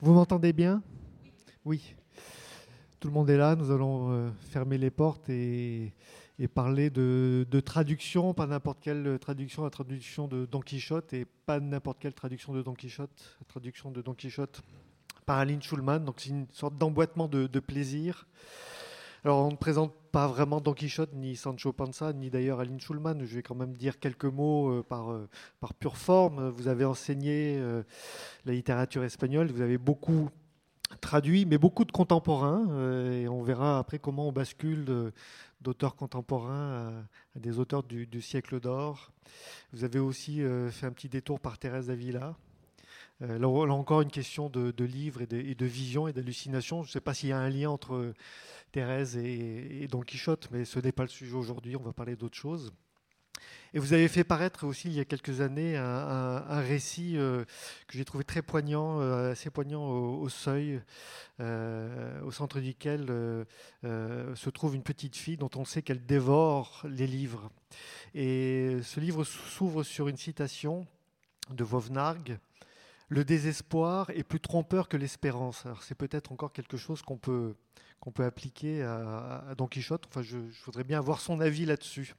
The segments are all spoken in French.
Vous m'entendez bien? Oui. Tout le monde est là. Nous allons fermer les portes et parler de traduction, pas n'importe quelle traduction, la traduction de Don Quichotte et pas n'importe quelle traduction de Don Quichotte, la traduction de Don Quichotte par Aline Schulman. Donc c'est une sorte d'emboîtement de plaisir. Alors on ne présente pas vraiment Don Quichotte, ni Sancho Panza, ni d'ailleurs Aline Schulman. Je vais quand même dire quelques mots par pure forme. Vous avez enseigné la littérature espagnole, vous avez beaucoup traduit, mais beaucoup de contemporains. Et on verra après comment on bascule d'auteurs contemporains à des auteurs du siècle d'or. Vous avez aussi fait un petit détour par Thérèse d'Avila. Là encore une question de livres et de vision et d'hallucination. Je ne sais pas s'il y a un lien entre Thérèse et Don Quichotte, mais ce n'est pas le sujet aujourd'hui, on va parler d'autre chose. Et vous avez fait paraître aussi il y a quelques années un récit que j'ai trouvé très poignant, assez poignant au Seuil, au centre duquel se trouve une petite fille dont on sait qu'elle dévore les livres. Et ce livre s'ouvre sur une citation de Vauvenargues. Le désespoir est plus trompeur que l'espérance. Alors c'est peut-être encore quelque chose qu'on peut appliquer à Don Quichotte. Enfin, je voudrais bien avoir son avis là-dessus.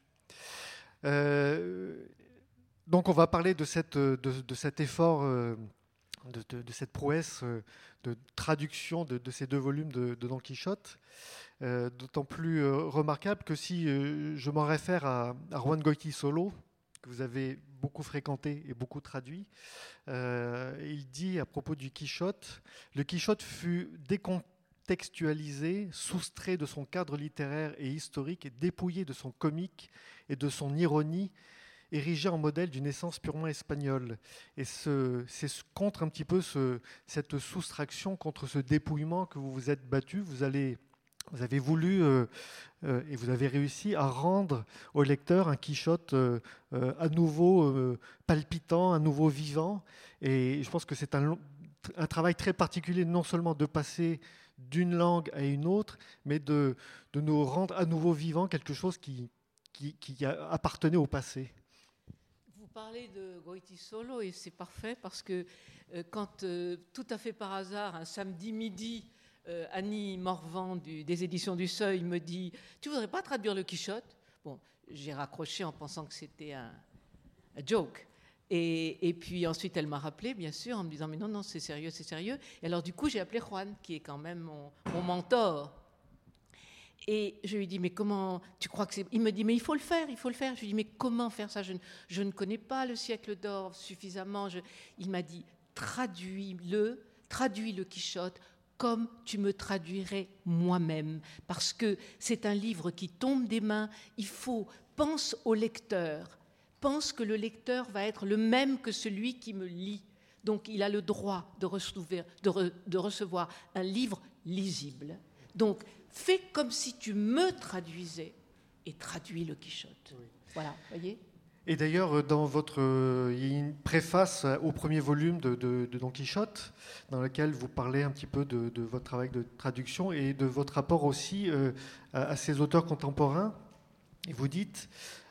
Donc on va parler de cet effort, de cette prouesse de traduction de ces deux volumes de Don Quichotte, d'autant plus remarquable que si je m'en réfère à Juan Goytisolo, que vous avez beaucoup fréquenté et beaucoup traduit, il dit à propos du Quichotte, le Quichotte fut décontextualisé, soustrait de son cadre littéraire et historique et dépouillé de son comique et de son ironie, érigé en modèle d'une essence purement espagnole. Et c'est contre un petit peu cette soustraction, contre ce dépouillement que vous vous êtes battu. Vous avez voulu et vous avez réussi à rendre au lecteur un Quichotte à nouveau palpitant, à nouveau vivant. Et je pense que c'est un travail très particulier, non seulement de passer d'une langue à une autre, mais de nous rendre à nouveau vivant quelque chose qui appartenait au passé. Vous parlez de Goytisolo et c'est parfait parce que quand tout à fait par hasard, un samedi midi, Annie Morvan des éditions du Seuil me dit « Tu voudrais pas traduire le Quichotte ?» Bon, j'ai raccroché en pensant que c'était un joke. Et puis ensuite, elle m'a rappelé, bien sûr, en me disant « Mais non, non, c'est sérieux, c'est sérieux. » Et alors du coup, j'ai appelé Juan, qui est quand même mon mentor. Et je lui dis, mais comment, tu crois que c'est... Il me dit, mais il faut le faire, il faut le faire. Je lui dis, mais comment faire ça? Je ne connais pas le siècle d'or suffisamment. Il m'a dit, traduis le Quichotte comme tu me traduirais moi-même. Parce que c'est un livre qui tombe des mains. Pense au lecteur. Pense que le lecteur va être le même que celui qui me lit. Donc il a le droit de recevoir un livre lisible. Donc, fais comme si tu me traduisais et traduis le Quichotte. Oui. Voilà, voyez. Et d'ailleurs, il y a une préface au premier volume de Don Quichotte, dans laquelle vous parlez un petit peu de votre travail de traduction et de votre rapport aussi à ces auteurs contemporains. Et vous dites,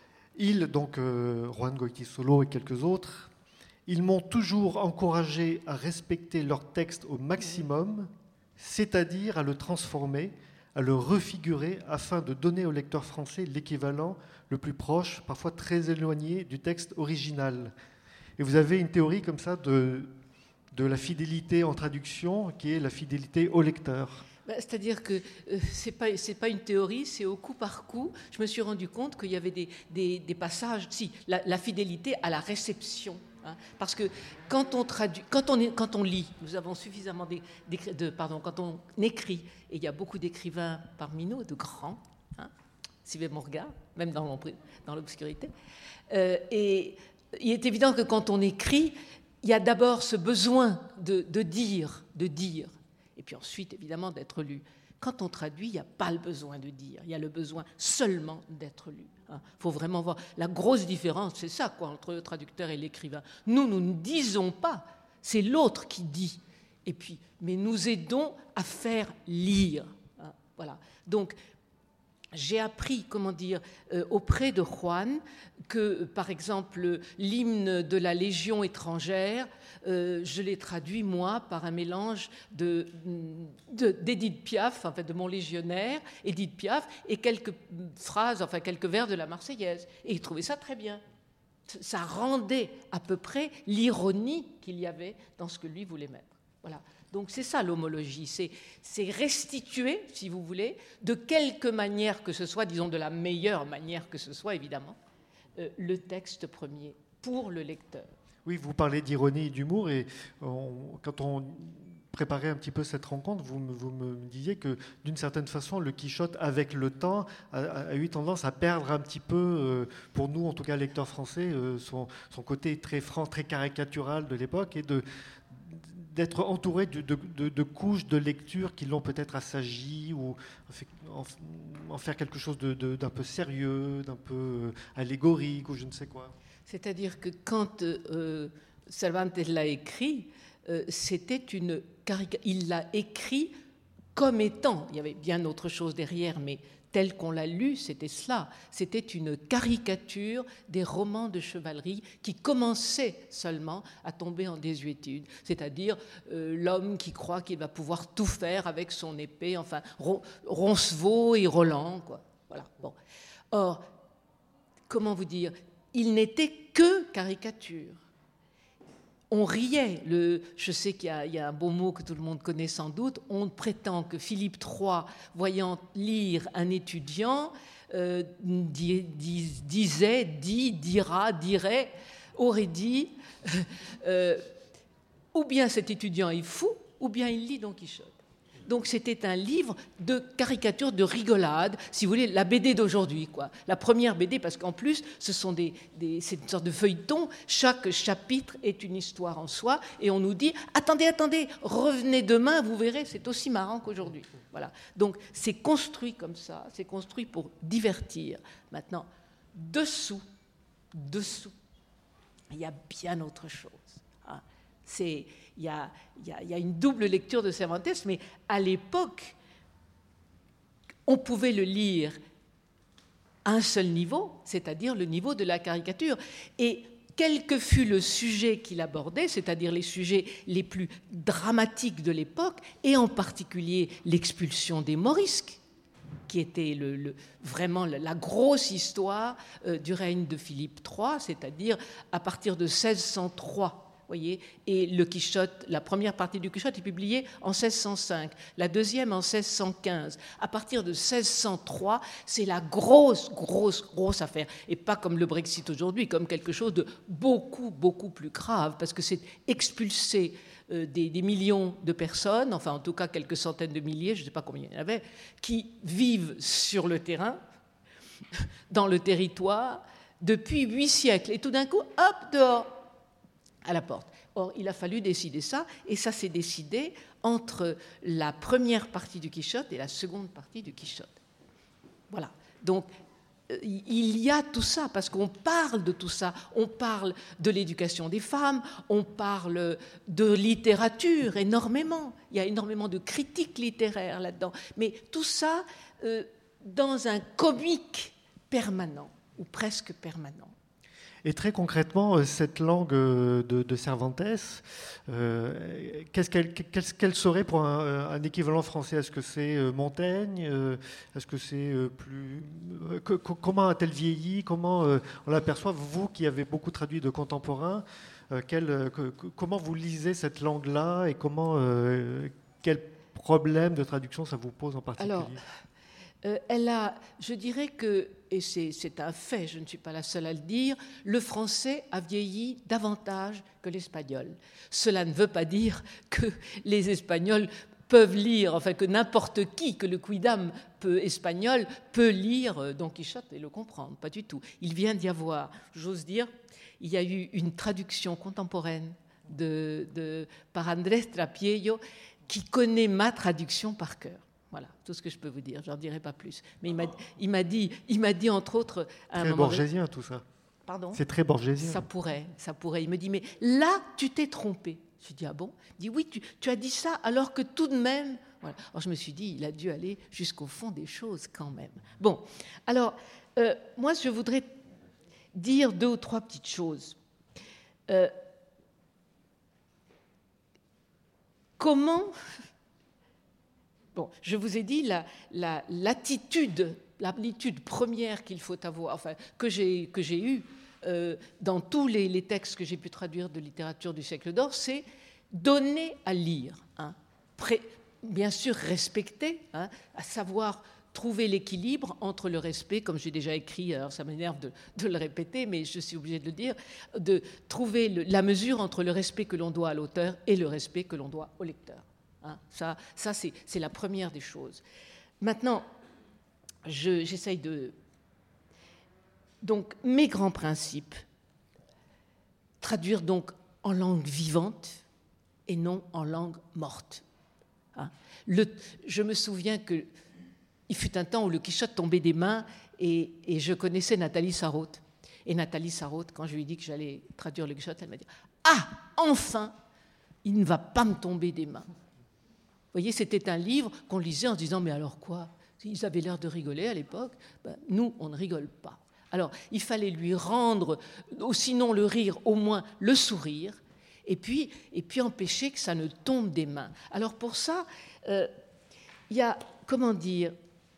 Juan Goytisolo et quelques autres, ils m'ont toujours encouragé à respecter leur texte au maximum, c'est-à-dire à le transformer, à le refigurer afin de donner au lecteur français l'équivalent le plus proche, parfois très éloigné du texte original. Et vous avez une théorie comme ça de la fidélité en traduction, qui est la fidélité au lecteur. C'est-à-dire que c'est pas une théorie, c'est au coup par coup. Je me suis rendu compte qu'il y avait des passages, la fidélité à la réception. Hein, parce que quand on lit, nous avons suffisamment quand on écrit, et il y a beaucoup d'écrivains parmi nous, de grands, hein, suivez mon regard, même dans l'obscurité, et il est évident que quand on écrit, il y a d'abord ce besoin de dire, et puis ensuite évidemment d'être lu. Quand on traduit, il n'y a pas le besoin de dire, il y a le besoin seulement d'être lu. Il faut vraiment voir la grosse différence, c'est ça quoi, entre le traducteur et l'écrivain. Nous ne disons pas, c'est l'autre qui dit. Et puis, mais nous aidons à faire lire. Voilà. Donc, j'ai appris, auprès de Juan, que, par exemple, l'hymne de la Légion étrangère, je l'ai traduit, moi, par un mélange d'Édith Piaf, enfin, de mon légionnaire, Édith Piaf, et quelques phrases, enfin, quelques vers de la Marseillaise. Et il trouvait ça très bien. Ça rendait à peu près l'ironie qu'il y avait dans ce que lui voulait mettre. Voilà. Donc c'est ça l'homologie, c'est restituer, si vous voulez, de quelque manière que ce soit, disons de la meilleure manière que ce soit, évidemment, le texte premier pour le lecteur. Oui, vous parlez d'ironie et d'humour, et quand on préparait un petit peu cette rencontre, vous me disiez que d'une certaine façon, le Quichotte, avec le temps, a eu tendance à perdre un petit peu, pour nous en tout cas lecteurs français, son côté très franc, très caricatural de l'époque, et d'être entouré de couches de lecture qui l'ont peut-être assagi ou en faire quelque chose d'un peu sérieux, d'un peu allégorique ou je ne sais quoi. C'est-à-dire que quand Cervantes l'a écrit, c'était une caricature. Il l'a écrit comme étant, il y avait bien autre chose derrière, mais tel qu'on l'a lu, c'était cela. C'était une caricature des romans de chevalerie qui commençaient seulement à tomber en désuétude. C'est-à-dire l'homme qui croit qu'il va pouvoir tout faire avec son épée, enfin, Roncevaux et Roland, quoi. Voilà. Bon. Or, comment vous dire, il n'était que caricature. On riait. Je sais qu'il y a un beau mot que tout le monde connaît sans doute. On prétend que Philippe III, voyant lire un étudiant, disait, dira, dirait, aurait dit, ou bien cet étudiant est fou, ou bien il lit Don Quichotte. Donc c'était un livre de caricature, de rigolade, si vous voulez, la BD d'aujourd'hui, quoi. La première BD, parce qu'en plus, c'est une sorte de feuilleton. Chaque chapitre est une histoire en soi, et on nous dit attendez, revenez demain, vous verrez, c'est aussi marrant qu'aujourd'hui. Voilà. Donc c'est construit comme ça, c'est construit pour divertir. Maintenant, dessous, il y a bien autre chose. Il y a une double lecture de Cervantes, mais à l'époque, on pouvait le lire à un seul niveau, c'est-à-dire le niveau de la caricature. Et quel que fût le sujet qu'il abordait, c'est-à-dire les sujets les plus dramatiques de l'époque, et en particulier l'expulsion des Morisques, qui était vraiment la grosse histoire du règne de Philippe III, c'est-à-dire à partir de 1603. Voyez, et le Quichotte, la première partie du Quichotte est publiée en 1605, la deuxième en 1615. À partir de 1603, c'est la grosse affaire. Et pas comme le Brexit aujourd'hui, comme quelque chose de beaucoup plus grave, parce que c'est expulser des millions de personnes, enfin en tout cas quelques centaines de milliers, je ne sais pas combien il y en avait, qui vivent sur le terrain, dans le territoire, depuis 8 siècles. Et tout d'un coup, hop, dehors, à la porte. Or, il a fallu décider ça, et ça s'est décidé entre la première partie du Quichotte et la seconde partie du Quichotte. Voilà. Donc, il y a tout ça, parce qu'on parle de tout ça. On parle de l'éducation des femmes, on parle de littérature énormément. Il y a énormément de critiques littéraires là-dedans. Mais tout ça dans un comique permanent, ou presque permanent. Et très concrètement, cette langue de Cervantes, qu'elle serait pour un équivalent français? Est-ce que c'est Montaigne? Est-ce que c'est plus... Comment a-t-elle vieilli? Comment on l'aperçoit, vous qui avez beaucoup traduit de contemporains, comment vous lisez cette langue-là et quel problème de traduction ça vous pose en particulier? Alors, je dirais que, et c'est un fait, je ne suis pas la seule à le dire, le français a vieilli davantage que l'espagnol. Cela ne veut pas dire que les Espagnols peuvent lire, enfin que n'importe qui, que le quidam espagnol peut lire Don Quichotte et le comprendre, pas du tout. Il vient d'y avoir, j'ose dire, il y a eu une traduction contemporaine par Andrés Trapiello qui connaît ma traduction par cœur. Voilà, tout ce que je peux vous dire, j'en dirai pas plus. Mais il m'a dit entre autres... C'est très borgésien tout ça. Pardon ? C'est très borgésien. Ça pourrait. Il me dit, mais là, tu t'es trompé. Je dis, ah bon ? Il dit, oui, tu as dit ça alors que tout de même, Voilà. Alors je me suis dit, il a dû aller jusqu'au fond des choses quand même. Bon, alors, moi je voudrais dire 2 ou 3 petites choses. Comment... Bon, je vous ai dit l'attitude première qu'il faut avoir, enfin, que j'ai eue dans tous les textes que j'ai pu traduire de littérature du siècle d'or, c'est donner à lire, hein, bien sûr respecter, hein, à savoir trouver l'équilibre entre le respect, comme j'ai déjà écrit, alors ça m'énerve de le répéter, mais je suis obligée de le dire, de trouver la mesure entre le respect que l'on doit à l'auteur et le respect que l'on doit au lecteur. Hein, ça c'est la première des choses. Maintenant, j'essaye de... Donc, mes grands principes, traduire donc en langue vivante et non en langue morte. Hein. Je me souviens qu'il fut un temps où le Quichotte tombait des mains et je connaissais Nathalie Sarraute. Et Nathalie Sarraute, quand je lui ai dit que j'allais traduire le Quichotte, elle m'a dit « Ah, enfin, il ne va pas me tomber des mains !» Vous voyez, c'était un livre qu'on lisait en se disant « Mais alors quoi ? Ils avaient l'air de rigoler à l'époque. Ben, nous, on ne rigole pas. » Alors, il fallait lui rendre, sinon le rire, au moins le sourire, et puis empêcher que ça ne tombe des mains. Alors pour ça, il y a, comment dire,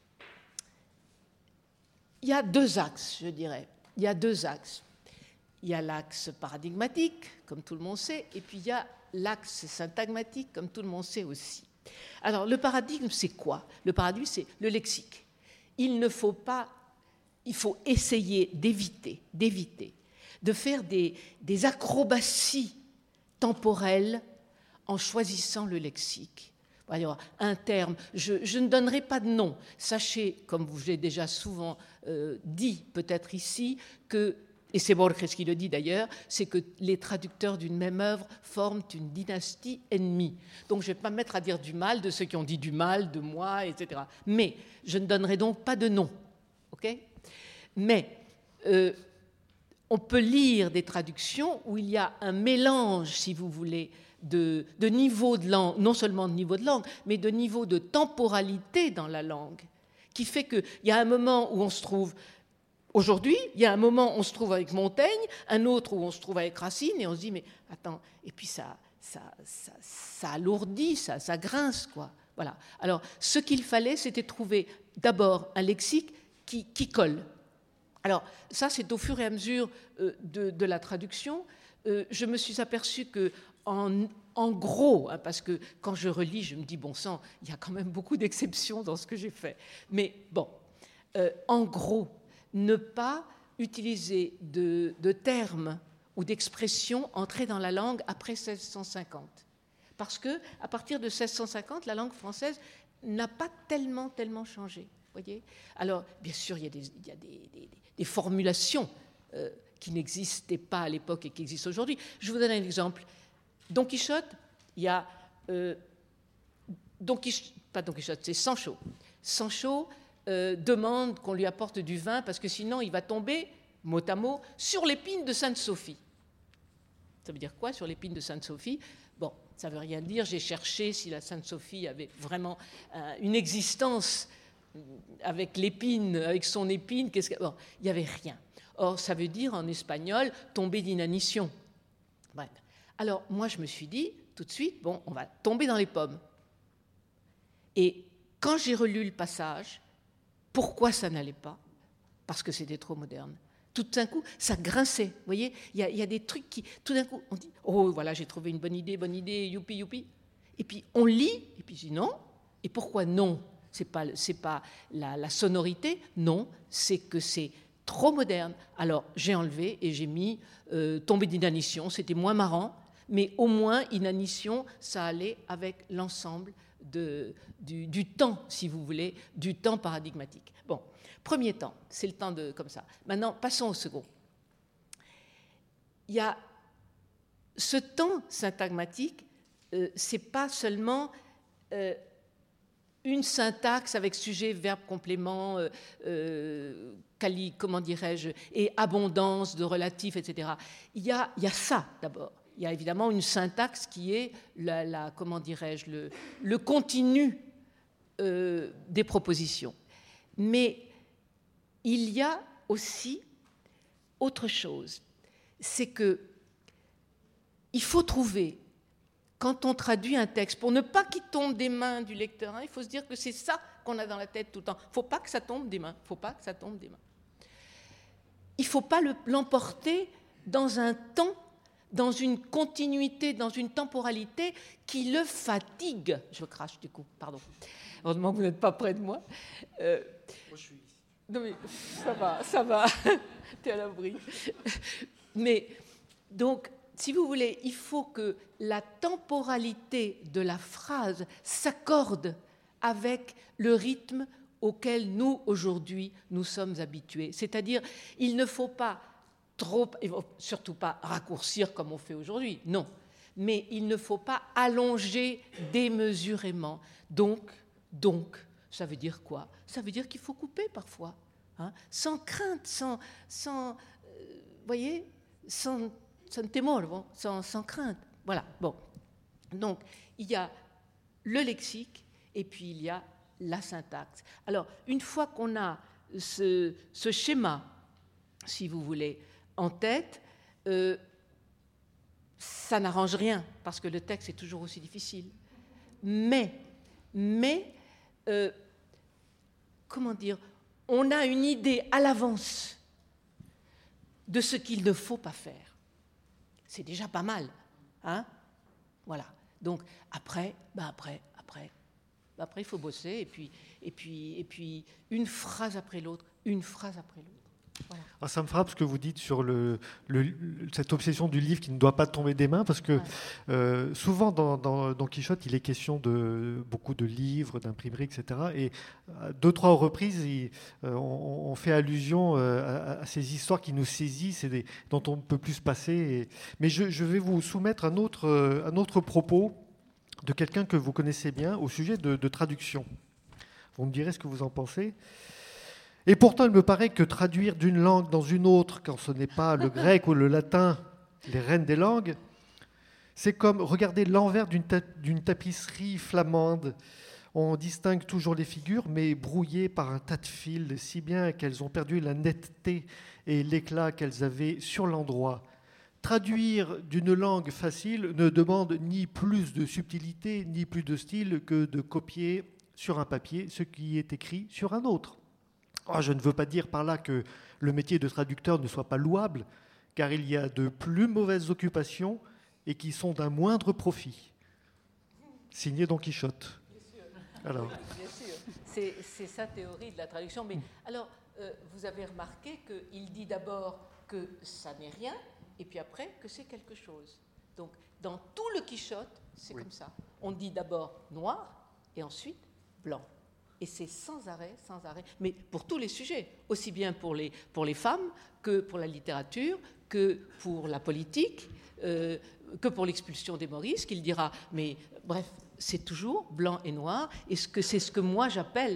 il y a 2 axes, je dirais. Il y a 2 axes. Il y a l'axe paradigmatique, comme tout le monde sait, et puis il y a l'axe syntagmatique, comme tout le monde sait aussi. Alors, le paradigme, c'est quoi ? Le paradigme, c'est le lexique. Il faut essayer d'éviter de faire des acrobaties temporelles en choisissant le lexique. Alors, un terme, je ne donnerai pas de nom. Sachez, comme je l'ai déjà souvent dit peut-être ici, que, et c'est Borges qui le dit d'ailleurs, c'est que les traducteurs d'une même œuvre forment une dynastie ennemie. Donc je ne vais pas me mettre à dire du mal de ceux qui ont dit du mal de moi, etc. Mais je ne donnerai donc pas de nom. Okay ? Mais on peut lire des traductions où il y a un mélange, si vous voulez, de niveau de langue, non seulement de niveau de langue, mais de niveau de temporalité dans la langue, qui fait qu'il y a un moment où on se trouve aujourd'hui, il y a un moment où on se trouve avec Montaigne, un autre où on se trouve avec Racine, et on se dit, mais attends, et puis ça alourdit, ça grince, quoi. Voilà. Alors, ce qu'il fallait, c'était trouver d'abord un lexique qui colle. Alors, ça, c'est au fur et à mesure de la traduction. Je me suis aperçue que, en gros, hein, parce que quand je relis, je me dis, bon sang, il y a quand même beaucoup d'exceptions dans ce que j'ai fait. Mais bon, en gros, ne pas utiliser de termes ou d'expressions entrées dans la langue après 1650. Parce qu'à partir de 1650, la langue française n'a pas tellement changé. Voyez ? Alors, bien sûr, il y a des formulations qui n'existaient pas à l'époque et qui existent aujourd'hui. Je vous donne un exemple. Don Quichotte, il y a... pas Don Quichotte, c'est Sancho. Sancho demande qu'on lui apporte du vin parce que sinon il va tomber, mot à mot, sur l'épine de Sainte-Sophie. Ça veut dire quoi, sur l'épine de Sainte-Sophie ? Bon, ça ne veut rien dire. J'ai cherché si la Sainte-Sophie avait vraiment une existence avec l'épine, avec son épine. Bon, il n'y avait rien. Or, ça veut dire en espagnol tomber d'inanition. Bref. Alors, moi, je me suis dit tout de suite, bon, on va tomber dans les pommes. Et quand j'ai relu le passage, pourquoi ça n'allait pas ? Parce que c'était trop moderne. Tout d'un coup, ça grinçait. Vous voyez, il y a des trucs qui, tout d'un coup, on dit, oh, voilà, j'ai trouvé une bonne idée, youpi, youpi. Et puis, on lit, et puis je dis non. Et pourquoi non ? C'est pas la sonorité, non, c'est que c'est trop moderne. Alors, j'ai enlevé et j'ai mis tomber d'inanition, c'était moins mais au moins, inanition, ça allait avec l'ensemble du temps, si vous voulez, du temps paradigmatique. Bon, premier temps, c'est le temps de comme ça. Maintenant, passons au second. Il y a ce temps syntagmatique, c'est pas seulement une syntaxe avec sujet, verbe, complément, comment dirais-je, et abondance de relatifs, etc. Il y a ça d'abord. Il y a évidemment une syntaxe qui est comment dirais-je, le continu des propositions. Mais il y a aussi autre chose, c'est que il faut trouver, quand on traduit un texte, pour ne pas qu'il tombe des mains du lecteur, il faut se dire que c'est ça qu'on a dans la tête tout le temps. Il ne faut pas que ça tombe des mains. Il ne faut pas l'emporter dans un temps, dans une continuité, dans une temporalité qui le fatigue. Je crache du coup, pardon. Heureusement que vous n'êtes pas près de moi. Moi, je suis ici. Non mais ça va, t'es à l'abri. Mais donc, si vous voulez, il faut que la temporalité de la phrase s'accorde avec le rythme auquel nous, aujourd'hui, nous sommes habitués. C'est-à-dire, il ne faut pas surtout pas raccourcir comme on fait aujourd'hui, non. Mais il ne faut pas allonger démesurément. Donc, ça veut dire quoi? Ça veut dire qu'il faut couper parfois, sans crainte, voyez, sans temor, bon, sans crainte. Voilà, bon. Donc, il y a le lexique et puis il y a la syntaxe. Alors, une fois qu'on a ce schéma, si vous voulez, en tête, ça n'arrange rien, parce que le texte est toujours aussi difficile. Mais comment dire, on a une idée à l'avance de ce qu'il ne faut pas faire. C'est déjà pas mal, Voilà. Donc après, il faut bosser, et puis une phrase après l'autre. Voilà. Alors ça me frappe ce que vous dites sur cette obsession du livre qui ne doit pas tomber des mains, parce que souvent dans Don Quichotte, il est question de beaucoup de livres, d'imprimeries, etc. Et à 2-3 reprises, on fait allusion à ces histoires qui nous saisissent et dont on ne peut plus se passer. Mais je vais vous soumettre un autre propos de quelqu'un que vous connaissez bien au sujet de traduction. Vous me direz ce que vous en pensez. Et pourtant, il me paraît que traduire d'une langue dans une autre, quand ce n'est pas le grec ou le latin, les reines des langues, c'est comme regarder l'envers d'une tapisserie flamande. On distingue toujours les figures, mais brouillées par un tas de fils, si bien qu'elles ont perdu la netteté et l'éclat qu'elles avaient sur l'endroit. Traduire d'une langue facile ne demande ni plus de subtilité, ni plus de style que de copier sur un papier ce qui est écrit sur un autre. Je ne veux pas dire par là que le métier de traducteur ne soit pas louable, car il y a de plus mauvaises occupations et qui sont d'un moindre profit. Signé Don Quichotte. Alors. Bien sûr, c'est sa théorie de la traduction. Mais alors, vous avez remarqué qu'il dit d'abord que ça n'est rien, et puis après que c'est quelque chose. Donc, dans tout le Quichotte, c'est comme ça. On dit d'abord noir, et ensuite blanc. Et c'est sans arrêt, mais pour tous les sujets, aussi bien pour les femmes que pour la littérature, que pour la politique, que pour l'expulsion des Maurice, qu'il dira, mais bref, c'est toujours blanc et noir, et c'est ce que moi j'appelle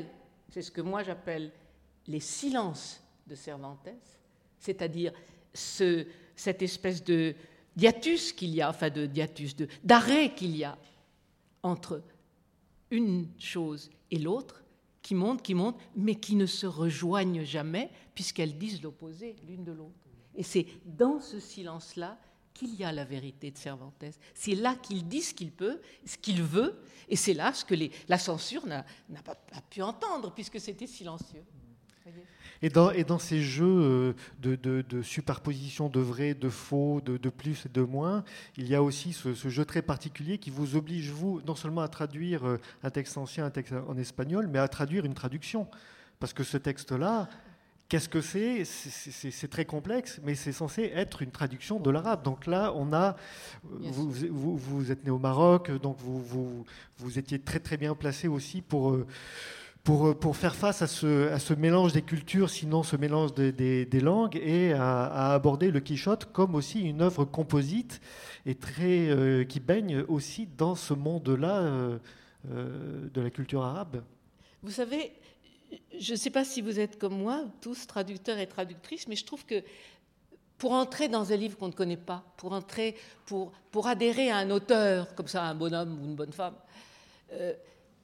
les silences de Cervantes, c'est-à-dire cette espèce de d'hiatus qu'il y a, d'arrêt qu'il y a entre une chose et l'autre, qui montent, mais qui ne se rejoignent jamais, puisqu'elles disent l'opposé l'une de l'autre. Et c'est dans ce silence-là qu'il y a la vérité de Cervantes. C'est là qu'il dit ce qu'il peut, ce qu'il veut, et c'est là ce que la censure n'a pas pu entendre, puisque c'était silencieux. Et dans ces jeux de superposition de vrai, de faux, de plus et de moins, il y a aussi ce jeu très particulier qui vous oblige, vous, non seulement à traduire un texte ancien, un texte en espagnol, mais à traduire une traduction. Parce que ce texte-là, qu'est-ce que c'est ? C'est très complexe, mais c'est censé être une traduction de l'arabe. Donc là, on a... Vous êtes né au Maroc, donc vous étiez très très bien placé aussi pour faire face à ce mélange des cultures, sinon ce mélange des langues, et à aborder le Quichotte comme aussi une œuvre composite et qui baigne aussi dans ce monde-là de la culture arabe. Vous savez, je ne sais pas si vous êtes comme moi, tous traducteurs et traductrices, mais je trouve que pour entrer dans un livre qu'on ne connaît pas, pour adhérer à un auteur, comme ça, un bonhomme ou une bonne femme,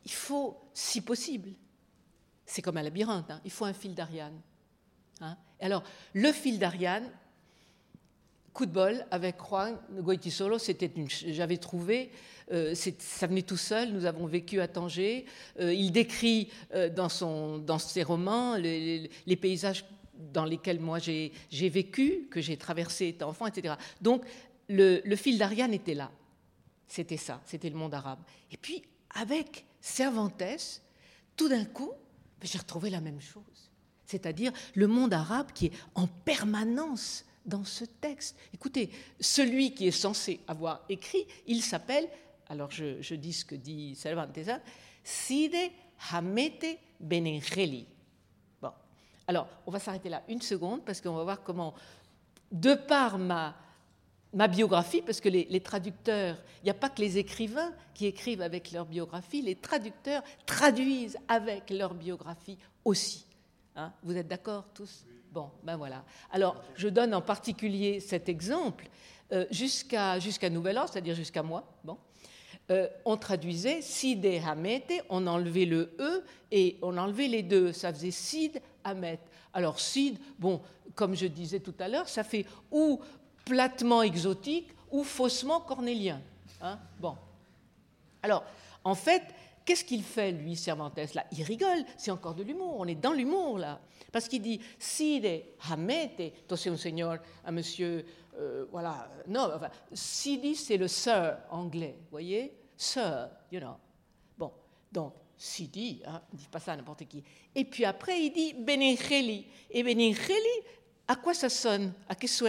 il faut, si possible, c'est comme un labyrinthe, il faut un fil d'Ariane. Alors, le fil d'Ariane, coup de bol, avec Juan Goytisolo, j'avais trouvé, ça venait tout seul, nous avons vécu à Tanger, il décrit dans ses romans les paysages dans lesquels moi j'ai vécu, que j'ai traversé étant enfant, etc. Donc, le fil d'Ariane était là. C'était ça, c'était le monde arabe. Et puis, avec Cervantes, tout d'un coup, j'ai retrouvé la même chose. C'est-à-dire le monde arabe qui est en permanence dans ce texte. Écoutez, celui qui est censé avoir écrit, il s'appelle, alors je dis ce que dit Cervantes, Cide Hamete Benengeli. Bon, alors on va s'arrêter là une seconde parce qu'on va voir comment, de par ma biographie, parce que les traducteurs, il n'y a pas que les écrivains qui écrivent avec leur biographie, les traducteurs traduisent avec leur biographie aussi. Vous êtes d'accord tous ? Bon, ben voilà. Alors, je donne en particulier cet exemple. Jusqu'à Nouvel Ordre, c'est-à-dire jusqu'à moi, bon, on traduisait Cide Hamete, on enlevait le E et on enlevait les deux. Ça faisait Cide Hamet. Alors, Cide, bon, comme je disais tout à l'heure, ça fait ou platement exotique ou faussement cornélien. Bon. Alors, en fait, qu'est-ce qu'il fait, lui, Cervantes, là ? Il rigole, c'est encore de l'humour, on est dans l'humour, là. Parce qu'il dit « Cide Hamete », c'est un seigneur, un monsieur, voilà, non, enfin, Cide, c'est le sir anglais, vous voyez ? Sir, you know. Bon, donc, Cide, il ne dit pas ça à n'importe qui. Et puis après, il dit « Benengeli ». Et Benengeli, à quoi ça sonne ? À quel souhait ?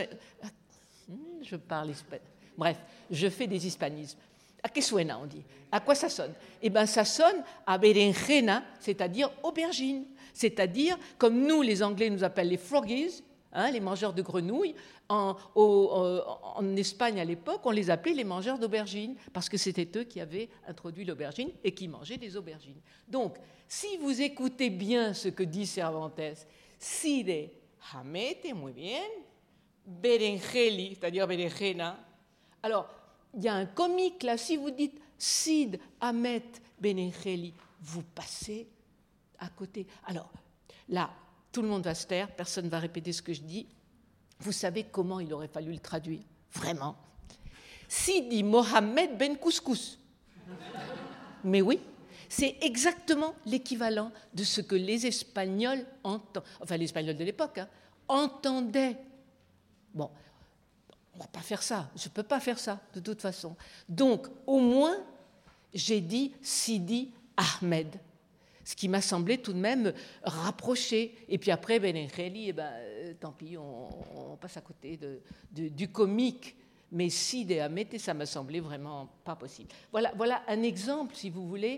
Je parle espagnol. Bref, je fais des hispanismes. À que suena, on dit. À quoi ça sonne ? Eh bien, ça sonne à berenjena, c'est-à-dire aubergine. C'est-à-dire, comme nous, les Anglais nous appellent les froggies, les mangeurs de grenouilles, en Espagne à l'époque, on les appelait les mangeurs d'aubergines, parce que c'était eux qui avaient introduit l'aubergine et qui mangeaient des aubergines. Donc, si vous écoutez bien ce que dit Cervantes, Cide Hamete, muy bien, Berengeli, c'est-à-dire berenjena. Alors, il y a un comique là, si vous dites Cide Hamet Benengeli, vous passez à côté. Alors, là, tout le monde va se taire, personne ne va répéter ce que je dis. Vous savez comment il aurait fallu le traduire ? Vraiment. Sidi Mohamed Ben Couscous. Mais oui, c'est exactement l'équivalent de ce que les Espagnols entendent, enfin les Espagnols de l'époque, entendaient. Bon, on ne va pas faire ça, je ne peux pas faire ça de toute façon. Donc, au moins, j'ai dit Sidi Ahmed, ce qui m'a semblé tout de même rapproché. Et puis après, Benengeli, tant pis, on passe à côté du comique. Mais Sidi Ahmed, ça m'a semblé vraiment pas possible. Voilà un exemple, si vous voulez,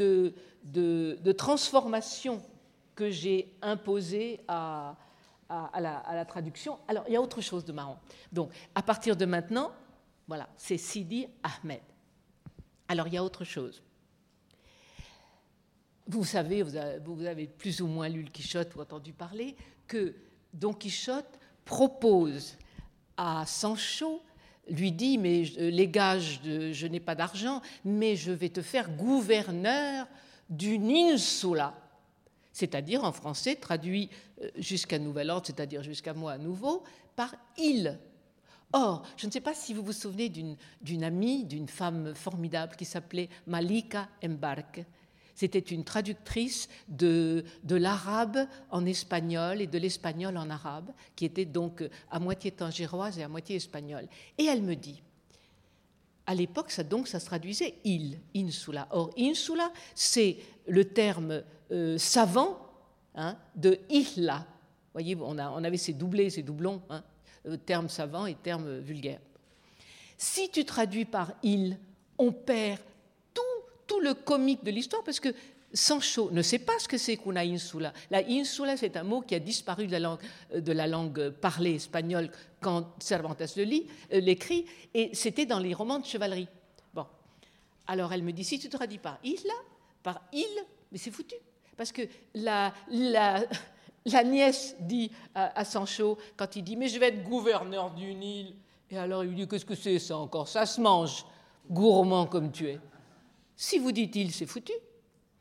de transformation que j'ai imposée à la traduction. Alors, il y a autre chose de marrant. Donc, à partir de maintenant, voilà, c'est Sidi Ahmed. Alors, il y a autre chose. Vous savez, vous avez plus ou moins lu le Quichotte ou entendu parler, que Don Quichotte propose à Sancho, lui dit, mais les gages, je n'ai pas d'argent, mais je vais te faire gouverneur d'une insula. C'est-à-dire, en français, traduit jusqu'à Nouvel Ordre, c'est-à-dire jusqu'à moi à nouveau, par « île ». Or, je ne sais pas si vous vous souvenez d'une amie, d'une femme formidable qui s'appelait Malika Embarque. C'était une traductrice de l'arabe en espagnol et de l'espagnol en arabe, qui était donc à moitié tangéroise et à moitié espagnole. Et elle me dit, à l'époque, ça se traduisait « île », « insula ». Or, « insula », c'est le terme savant de « isla ». Vous voyez, on avait ces doublés, ces doublons, termes savants et termes vulgaires. Si tu traduis par « île », on perd tout le comique de l'histoire, parce que Sancho ne sait pas ce que c'est qu'una insula. La insula, c'est un mot qui a disparu de la langue parlée espagnole quand Cervantes l'écrit, et c'était dans les romans de chevalerie. Bon. Alors elle me dit, si tu traduis par isla, par île, mais c'est foutu. Parce que la nièce dit à Sancho, quand il dit, mais je vais être gouverneur d'une île, et alors il lui dit, qu'est-ce que c'est ça encore ? Ça se mange, gourmand comme tu es. Si vous dites île, c'est foutu.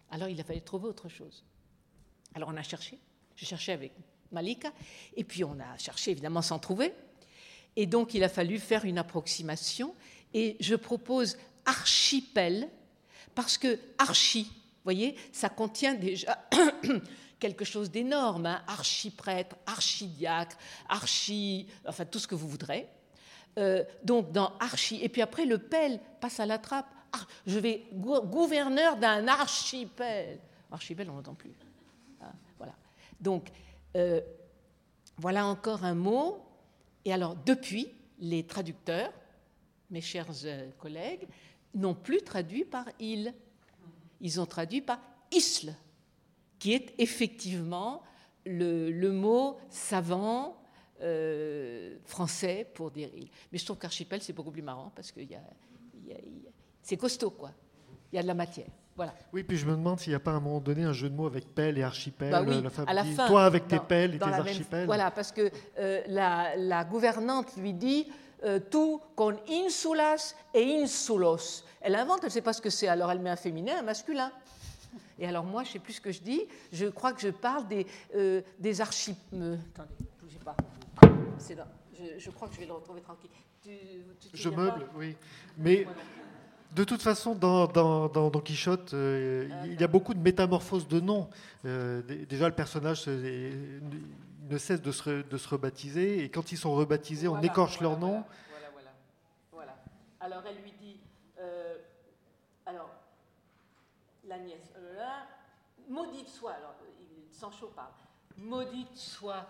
Alors il a fallu trouver autre chose. Alors on a cherché, j'ai cherché avec Malika, et puis on a cherché évidemment sans trouver. Et donc il a fallu faire une approximation, et je propose archipel, parce que archi, vous voyez, ça contient déjà quelque chose d'énorme, hein, archiprêtre, archidiacre, enfin tout ce que vous voudrez. Donc dans archi, et puis après le pel passe à la trappe. Je vais gouverneur d'un archipel. Archipel, on n'entend plus. Ah, voilà. Donc, voilà encore un mot. Et alors, depuis, les traducteurs, mes chers collègues, n'ont plus traduit par il. Ils ont traduit par isle, qui est effectivement le mot savant français pour dire il. Mais je trouve qu'archipel, c'est beaucoup plus marrant parce que c'est costaud, quoi. Il y a de la matière. Voilà. Oui, puis je me demande s'il n'y a pas à un moment donné un jeu de mots avec pelle et archipel. Bah oui, à la fin, toi avec tes pelles et tes archipels. Voilà, parce que la gouvernante lui dit tout con insulas et insulos. Elle invente, elle ne sait pas ce que c'est, alors elle met un féminin, un masculin. Et alors moi, je ne sais plus ce que je dis, je crois que je parle des archipels. Attendez, ne bougez pas. C'est là. Je crois que je vais le retrouver tranquille. Je meuble, oui. Mais voilà. De toute façon, dans Don Quichotte, il y a beaucoup de métamorphoses de noms. Déjà, le personnage ne cesse de se rebaptiser, et quand ils sont rebaptisés, on écorche leur nom. Voilà. Alors, elle lui dit... alors, la nièce... maudite soit... Alors, Sancho parle. Maudite soit...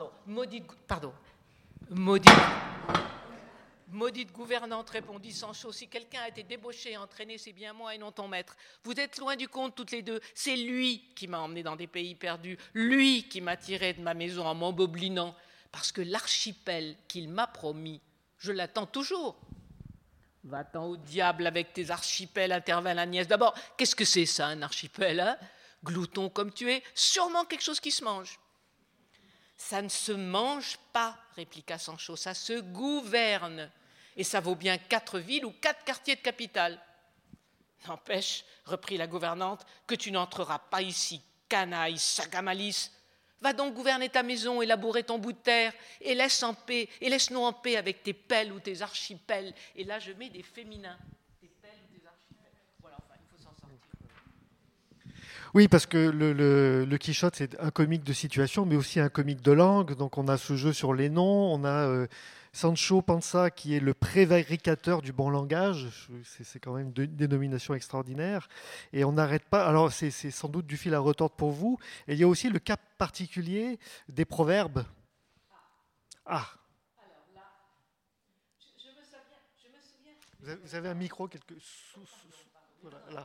Maudite gouvernante, répondit Sancho, si quelqu'un a été débauché et entraîné, c'est bien moi et non ton maître. Vous êtes loin du compte toutes les deux. C'est lui qui m'a emmené dans des pays perdus, lui qui m'a tiré de ma maison en m'emboblinant, parce que l'archipel qu'il m'a promis, je l'attends toujours. Va-t'en au diable avec tes archipels, intervint la nièce. D'abord, qu'est-ce que c'est ça, un archipel, hein? Glouton comme tu es, sûrement quelque chose qui se mange. Ça ne se mange pas, répliqua Sancho, ça se gouverne. Et ça vaut bien 4 villes ou 4 quartiers de capitale. N'empêche, reprit la gouvernante, que tu n'entreras pas ici, canaille, sagamalice. Va donc gouverner ta maison et labourer ton bout de terre, et laisse-nous en paix avec tes pelles ou tes archipels. Et là, je mets des féminins. Tes pelles ou tes archipels. Voilà, enfin, il faut s'en sortir. Oui, parce que le Quichotte, c'est un comique de situation, mais aussi un comique de langue. Donc on a ce jeu sur les noms, on a Sancho Panza qui est le prévaricateur du bon langage. C'est quand même une dénomination extraordinaire. Et on n'arrête pas. Alors c'est sans doute du fil à retordre pour vous. Et il y a aussi le cas particulier des proverbes. Ah. Alors là, je me souviens. Vous avez un micro voilà, là.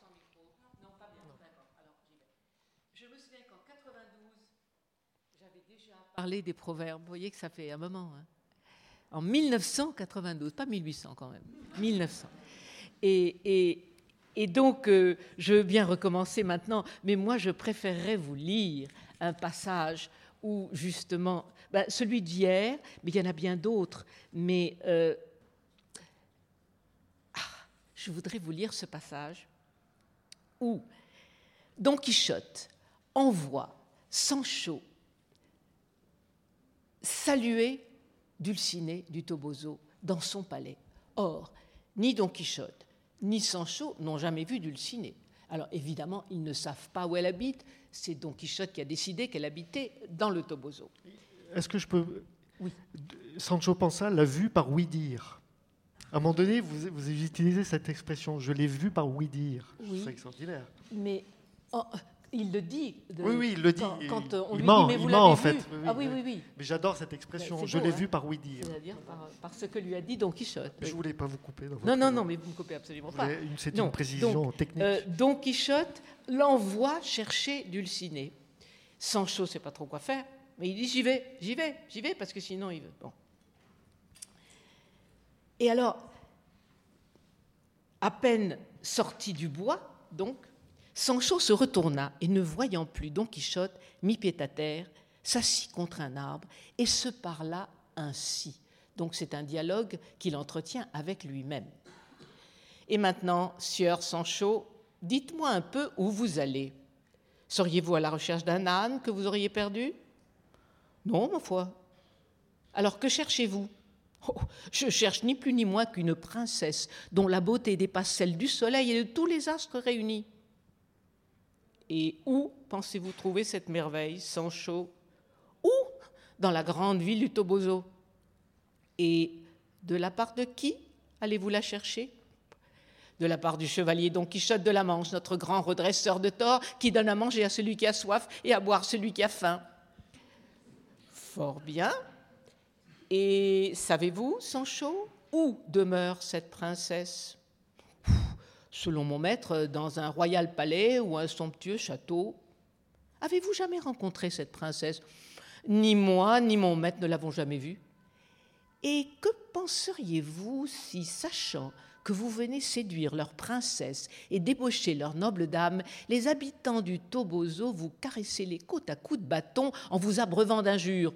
Parler des proverbes, vous voyez que ça fait un moment. Hein. En 1992, pas 1800 quand même, 1900. Et donc, je veux bien recommencer maintenant, mais moi, je préférerais vous lire un passage où, justement, celui d'hier, mais il y en a bien d'autres, mais je voudrais vous lire ce passage où Don Quichotte envoie Sancho saluer Dulcinée du Toboso dans son palais. Or, ni Don Quichotte, ni Sancho n'ont jamais vu Dulcinée. Alors, évidemment, ils ne savent pas où elle habite. C'est Don Quichotte qui a décidé qu'elle habitait dans le Toboso. Est-ce que je peux... Oui. Sancho Panza l'a vue par oui-dire. À un moment donné, vous utilisez cette expression, je l'ai vue par oui-dire. Oui. C'est extraordinaire. Mais... il le dit. Oui, il le dit. Quand on il lui ment, dit, mais vous il ment, l'avez en fait. vu. Oui, ah oui. Mais j'adore cette expression. Je beau, l'ai hein. vu par oui-dire. C'est-à-dire par ce que lui a dit Don Quichotte. Je ne voulais pas vous couper. Non, mais vous ne me coupez absolument pas. C'est une précision technique. Don Quichotte l'envoie chercher Dulcinée. Sancho ne sait pas trop quoi faire, mais il dit j'y vais, parce que sinon il veut. Bon. Et alors, à peine sorti du bois, donc, Sancho se retourna et, ne voyant plus Don Quichotte, mit pied à terre, s'assit contre un arbre et se parla ainsi. Donc c'est un dialogue qu'il entretient avec lui-même. Et maintenant, sieur Sancho, dites-moi un peu où vous allez. Seriez-vous à la recherche d'un âne que vous auriez perdu? Non, ma foi. Alors que cherchez-vous? Oh, je cherche ni plus ni moins qu'une princesse dont la beauté dépasse celle du soleil et de tous les astres réunis. Et où pensez-vous trouver cette merveille, Sancho? Où? Dans la grande ville du Toboso. Et de la part de qui allez-vous la chercher? De la part du chevalier Don Quichotte de la Manche, notre grand redresseur de tort, qui donne à manger à celui qui a soif et à boire celui qui a faim. Fort bien. Et savez-vous, Sancho, où demeure cette princesse? Selon mon maître, dans un royal palais ou un somptueux château. Avez-vous jamais rencontré cette princesse? Ni moi, ni mon maître ne l'avons jamais vue. Et que penseriez-vous si, sachant que vous venez séduire leur princesse et débaucher leur noble dame, les habitants du Toboso vous caressaient les côtes à coups de bâton en vous abreuvant d'injures?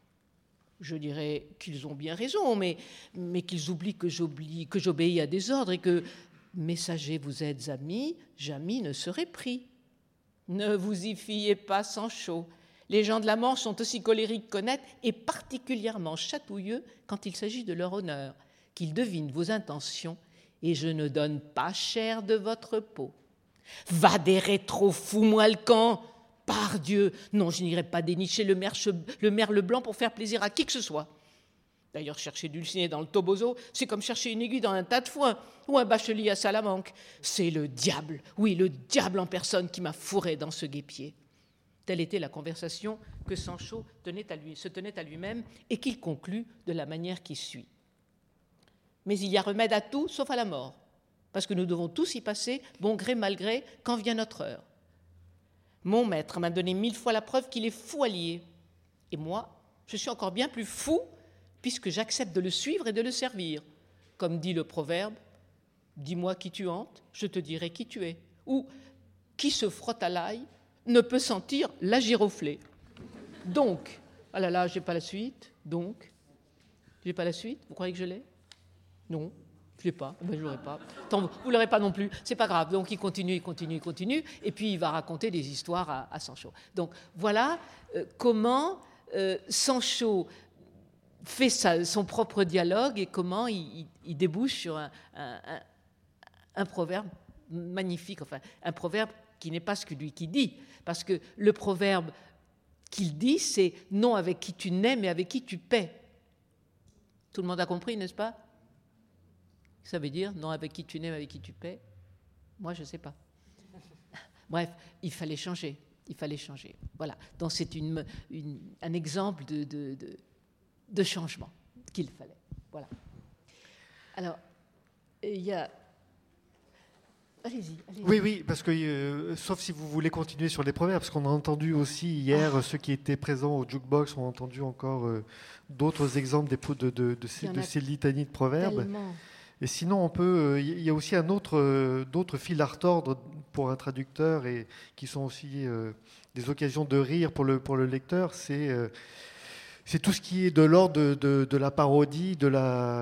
Je dirais qu'ils ont bien raison, mais qu'ils oublient que j'obéis à des ordres et que, messager vous êtes amis, jamais ne serait pris. Ne vous y fiez pas, Sancho. Les gens de la Manche sont aussi colériques qu'honnêtes et particulièrement chatouilleux quand il s'agit de leur honneur, qu'ils devinent vos intentions et je ne donne pas cher de votre peau. Va des rétro, fous-moi le camp! Pardieu, non, je n'irai pas dénicher le merle blanc pour faire plaisir à qui que ce soit. D'ailleurs, chercher Dulcinée dans le Toboso, c'est comme chercher une aiguille dans un tas de foin ou un bachelier à Salamanque. C'est le diable, oui, le diable en personne qui m'a fourré dans ce guêpier. Telle était la conversation que Sancho se tenait à lui-même et qu'il conclut de la manière qui suit. Mais il y a remède à tout sauf à la mort, parce que nous devons tous y passer, bon gré mal gré, quand vient notre heure. Mon maître m'a donné 1000 fois la preuve qu'il est fou allié. Et moi, je suis encore bien plus fou puisque j'accepte de le suivre et de le servir. Comme dit le proverbe, « Dis-moi qui tu hantes, je te dirai qui tu es. » Ou « Qui se frotte à l'ail ne peut sentir la giroflée. » Donc, ah là là, j'ai pas la suite. Donc, j'ai pas la suite. Vous croyez que je l'ai? Non. Je ne l'ai pas, ben, je ne l'aurai pas. Tant, vous ne l'aurez pas non plus, c'est pas grave. Donc il continue, et puis il va raconter des histoires à Sancho. Donc voilà comment Sancho fait son propre dialogue et comment il débouche sur un proverbe magnifique, enfin un proverbe qui n'est pas celui qui dit, parce que le proverbe qu'il dit, c'est non avec qui tu nais, mais avec qui tu paies. Tout le monde a compris, n'est-ce pas? Ça veut dire non avec qui tu nais, mais avec qui tu paies. Moi, je ne sais pas. Bref, il fallait changer. Voilà. Donc c'est un exemple de changement qu'il fallait. Voilà. Alors, il y a... Allez-y. Oui, parce que, sauf si vous voulez continuer sur les proverbes, parce qu'on a entendu aussi hier, ceux qui étaient présents au jukebox ont entendu encore d'autres exemples de ces litanies de proverbes. Tellement. Et sinon, il y a aussi d'autres fils à retordre pour un traducteur et qui sont aussi des occasions de rire pour le lecteur. C'est tout ce qui est de l'ordre de la parodie, de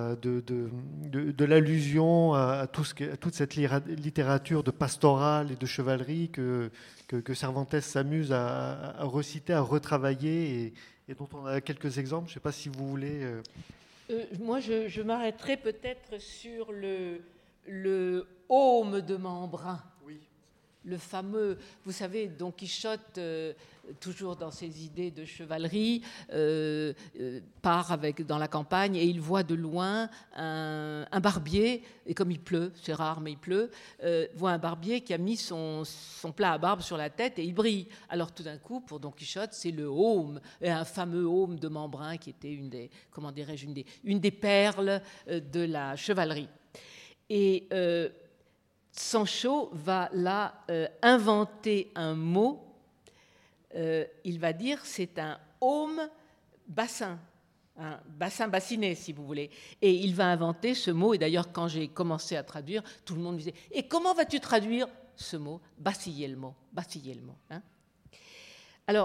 l'allusion à toute cette littérature de pastorale et de chevalerie que Cervantes s'amuse à reciter, à retravailler et dont on a quelques exemples. Je ne sais pas si vous voulez... Moi, je m'arrêterai peut-être sur le aume de Membrin. Oui. Le fameux, vous savez, Don Quichotte, toujours dans ses idées de chevalerie, part dans la campagne et il voit de loin un barbier, et comme il pleut, c'est rare mais il pleut, voit un barbier qui a mis son plat à barbe sur la tête et il brille. Alors tout d'un coup, pour Don Quichotte, c'est le aume, un fameux aume de Membrin qui était une des perles de la chevalerie. Et Sancho va là inventer un mot. Il va dire c'est un aume bassin, un bassin bassiné si vous voulez. Et il va inventer ce mot. Et d'ailleurs, quand j'ai commencé à traduire, tout le monde me disait « Et comment vas-tu traduire ce mot ?»« Bassiller le mot. » Hein. Alors,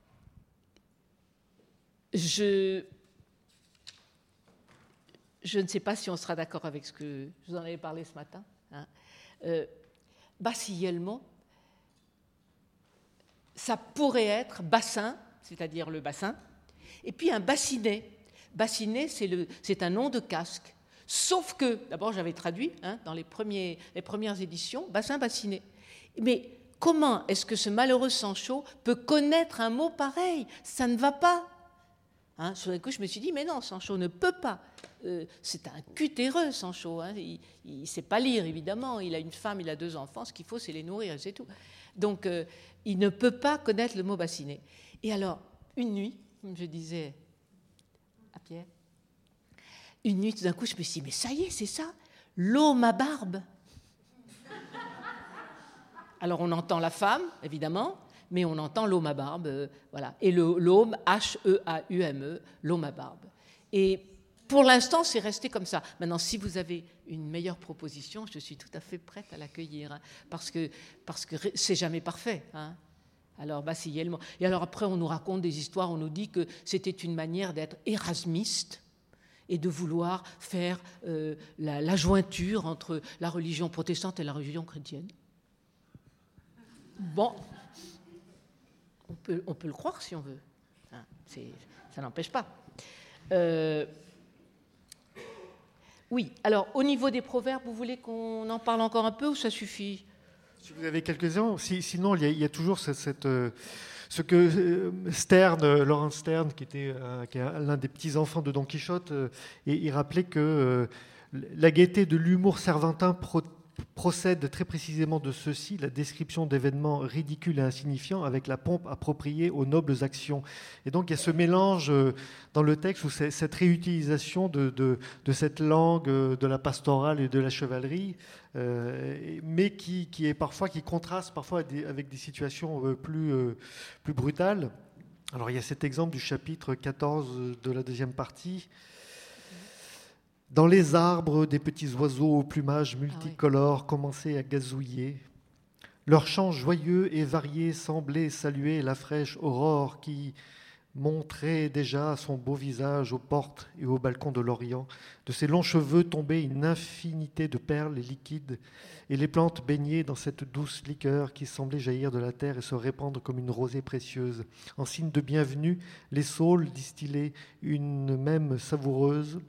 je ne sais pas si on sera d'accord avec ce que je vous en avais parlé ce matin. Hein. Bassielmo, ça pourrait être bassin, c'est-à-dire le bassin, et puis un bassinet. Bassinet, c'est un nom de casque. Sauf que, d'abord j'avais traduit dans les premières éditions, bassin, bassinet. Mais comment est-ce que ce malheureux Sancho peut connaître un mot pareil? Ça ne va pas. Sur le coup, je me suis dit, mais non, Sancho ne peut pas. C'est un cutéreux, Sancho. Il ne sait pas lire, évidemment. Il a une femme, il a 2 enfants. Ce qu'il faut, c'est les nourrir, et c'est tout. Donc, il ne peut pas connaître le mot bassinet. Et alors, une nuit, comme je disais à Pierre, une nuit, tout d'un coup, je me suis dit, mais ça y est, c'est ça, l'homme à barbe. Alors, on entend la femme, évidemment, mais on entend l'homme à barbe, voilà. Et l'homme, H-E-A-U-M-E, l'homme à barbe. Et pour l'instant, c'est resté comme ça. Maintenant, si vous avez une meilleure proposition, je suis tout à fait prête à l'accueillir, parce que c'est jamais parfait. Alors, Bassielmo. Et alors après, on nous raconte des histoires, on nous dit que c'était une manière d'être érasmiste et de vouloir faire la jointure entre la religion protestante et la religion chrétienne. Bon, on peut le croire si on veut. Ça n'empêche pas. Oui, alors au niveau des proverbes, vous voulez qu'on en parle encore un peu ou ça suffit? Si vous avez quelques-uns, sinon il y a toujours ce que Laurent Stern, qui est l'un des petits-enfants de Don Quichotte, et il rappelait que la gaieté de l'humour cervantin procède très précisément de ceci, la description d'événements ridicules et insignifiants avec la pompe appropriée aux nobles actions. Et donc il y a ce mélange dans le texte, ou cette réutilisation de cette langue de la pastorale et de la chevalerie, mais qui contraste parfois avec des situations plus brutales. Alors il y a cet exemple du chapitre 14 de la 2e partie. Dans les arbres, des petits oiseaux au plumage multicolore commençaient à gazouiller. Leur chant joyeux et varié semblait saluer la fraîche aurore qui montrait déjà son beau visage aux portes et aux balcons de l'Orient. De ses longs cheveux tombait une infinité de perles liquides, et les plantes baignaient dans cette douce liqueur qui semblait jaillir de la terre et se répandre comme une rosée précieuse. En signe de bienvenue, les saules distillaient une manne savoureuse,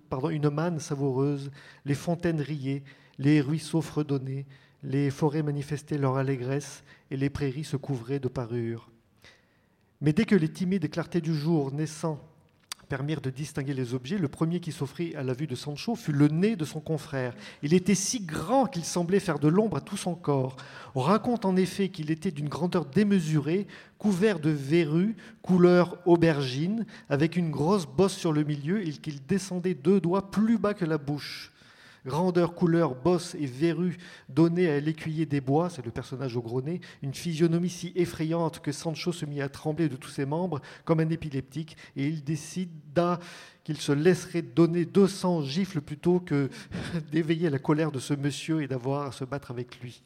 les fontaines riaient, les ruisseaux fredonnaient, les forêts manifestaient leur allégresse et les prairies se couvraient de parures. Mais dès que les timides clartés du jour naissant permirent de distinguer les objets, le premier qui s'offrit à la vue de Sancho fut le nez de son confrère. Il était si grand qu'il semblait faire de l'ombre à tout son corps. On raconte en effet qu'il était d'une grandeur démesurée, couvert de verrues, couleur aubergine, avec une grosse bosse sur le milieu et qu'il descendait 2 doigts plus bas que la bouche. Grandeur, couleur, bosse et verrues donnaient à l'écuyer des bois, c'est le personnage au gros nez, une physionomie si effrayante que Sancho se mit à trembler de tous ses membres comme un épileptique, et il décida qu'il se laisserait donner 200 gifles plutôt que d'éveiller la colère de ce monsieur et d'avoir à se battre avec lui.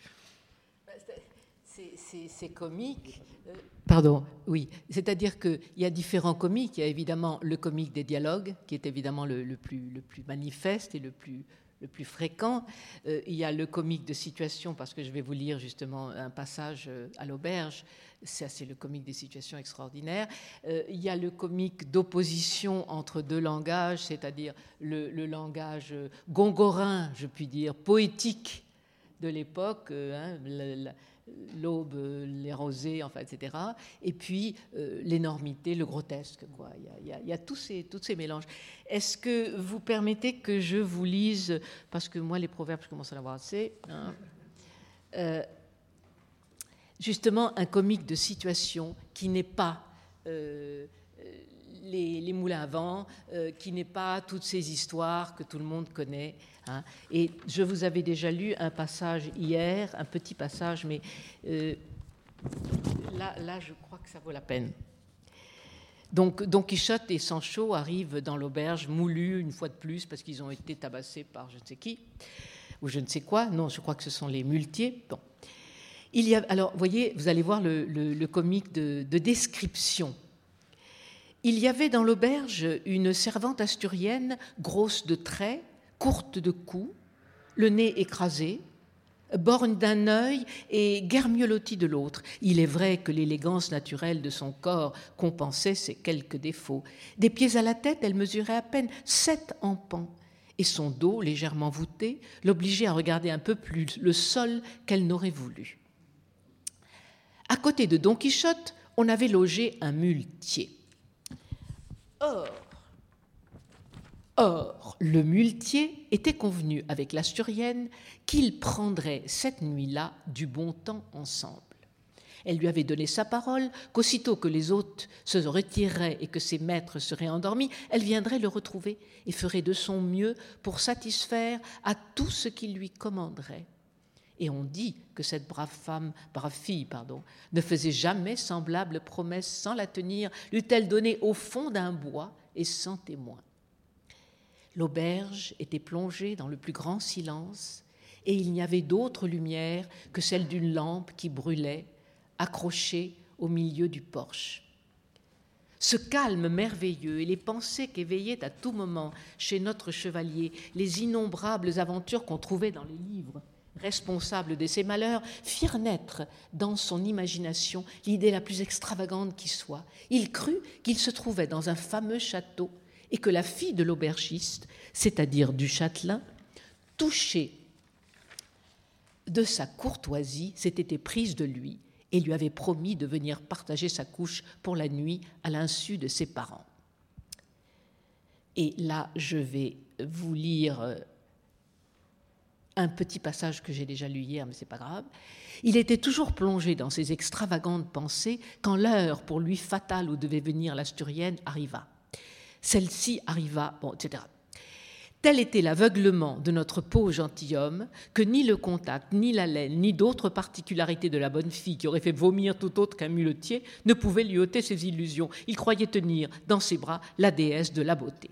C'est comique. Pardon, oui. C'est-à-dire qu'il y a différents comiques. Il y a évidemment le comique des dialogues, qui est évidemment le plus manifeste et le plus fréquent. Il y a le comique de situation, parce que je vais vous lire justement un passage à l'auberge. C'est le comique des situations extraordinaires. Il y a le comique d'opposition entre 2 langages, c'est-à-dire le langage gongorin, je puis dire, poétique de l'époque, l'aube, les rosées, enfin, etc. Et puis l'énormité, le grotesque, quoi. Il y a tous ces mélanges. Est-ce que vous permettez que je vous lise, parce que moi les proverbes je commence à en avoir assez, justement un comique de situation qui n'est pas les moulins à vent, qui n'est pas toutes ces histoires que tout le monde connaît. Et je vous avais déjà lu un passage hier, un petit passage, mais là, je crois que ça vaut la peine. Donc, Don Quichotte et Sancho arrivent dans l'auberge moulus une fois de plus parce qu'ils ont été tabassés par je ne sais qui, ou je ne sais quoi. Non, je crois que ce sont les muletiers. Bon. Alors, vous voyez, vous allez voir le comique de description. Il y avait dans l'auberge une servante asturienne, grosse de traits, courte de cou, le nez écrasé, borgne d'un œil et guermiotti de l'autre. Il est vrai que l'élégance naturelle de son corps compensait ses quelques défauts. Des pieds à la tête, elle mesurait à peine 7 empans, et son dos, légèrement voûté, l'obligeait à regarder un peu plus le sol qu'elle n'aurait voulu. À côté de Don Quichotte, on avait logé un muletier. Or, le muletier était convenu avec l'Asturienne qu'ils prendraient cette nuit-là du bon temps ensemble. Elle lui avait donné sa parole qu'aussitôt que les hôtes se retireraient et que ses maîtres seraient endormis, elle viendrait le retrouver et ferait de son mieux pour satisfaire à tout ce qu'il lui commanderait. Et on dit que cette brave fille, ne faisait jamais semblable promesse sans la tenir, l'eût-elle donnée au fond d'un bois et sans témoin. L'auberge était plongée dans le plus grand silence et il n'y avait d'autre lumière que celle d'une lampe qui brûlait, accrochée au milieu du porche. Ce calme merveilleux et les pensées qu'éveillaient à tout moment chez notre chevalier les innombrables aventures qu'on trouvait dans les livres responsables de ses malheurs firent naître dans son imagination l'idée la plus extravagante qui soit. Il crut qu'il se trouvait dans un fameux château et que la fille de l'aubergiste, c'est-à-dire du châtelain, touchée de sa courtoisie, s'était éprise de lui et lui avait promis de venir partager sa couche pour la nuit à l'insu de ses parents. Et là, je vais vous lire un petit passage que j'ai déjà lu hier, mais ce n'est pas grave. Il était toujours plongé dans ses extravagantes pensées quand l'heure pour lui fatale où devait venir l'Asturienne arriva. Celle-ci arriva, etc. Tel était l'aveuglement de notre pauvre gentilhomme que ni le contact, ni l'haleine, ni d'autres particularités de la bonne fille qui aurait fait vomir tout autre qu'un muletier ne pouvaient lui ôter ses illusions. Il croyait tenir dans ses bras la déesse de la beauté.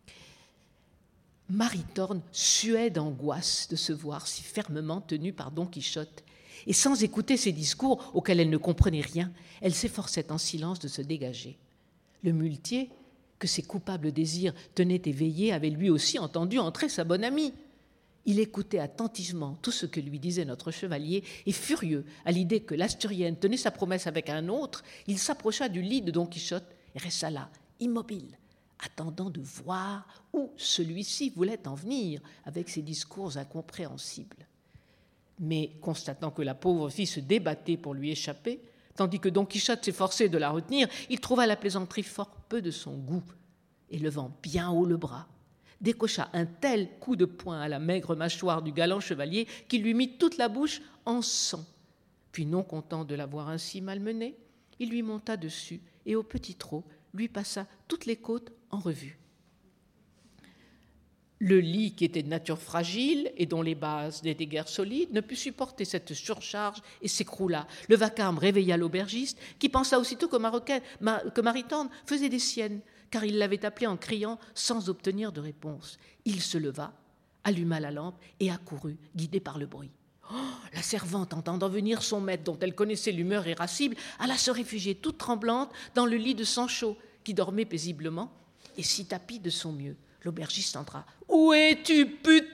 Maritorne suait d'angoisse de se voir si fermement tenue par Don Quichotte, et sans écouter ses discours auxquels elle ne comprenait rien, elle s'efforçait en silence de se dégager. Le muletier, que ses coupables désirs tenaient éveillé, avait lui aussi entendu entrer sa bonne amie. Il écoutait attentivement tout ce que lui disait notre chevalier, et furieux à l'idée que l'Asturienne tenait sa promesse avec un autre, il s'approcha du lit de Don Quichotte et resta là, immobile, attendant de voir où celui-ci voulait en venir avec ses discours incompréhensibles. Mais constatant que la pauvre fille se débattait pour lui échapper, tandis que Don Quichotte s'efforçait de la retenir, il trouva la plaisanterie fort peu de son goût, et levant bien haut le bras, décocha un tel coup de poing à la maigre mâchoire du galant chevalier qu'il lui mit toute la bouche en sang. Puis, non content de l'avoir ainsi malmenée, il lui monta dessus et au petit trot lui passa toutes les côtes en revue. Le lit, qui était de nature fragile et dont les bases n'étaient guère solides, ne put supporter cette surcharge et s'écroula. Le vacarme réveilla l'aubergiste, qui pensa aussitôt que Maritorne faisait des siennes, car il l'avait appelé en criant sans obtenir de réponse. Il se leva, alluma la lampe et accourut, guidé par le bruit. La servante, entendant venir son maître, dont elle connaissait l'humeur irascible, alla se réfugier toute tremblante dans le lit de Sancho, qui dormait paisiblement, et s'y tapit de son mieux. L'aubergiste entra. « Où es-tu, putain ?»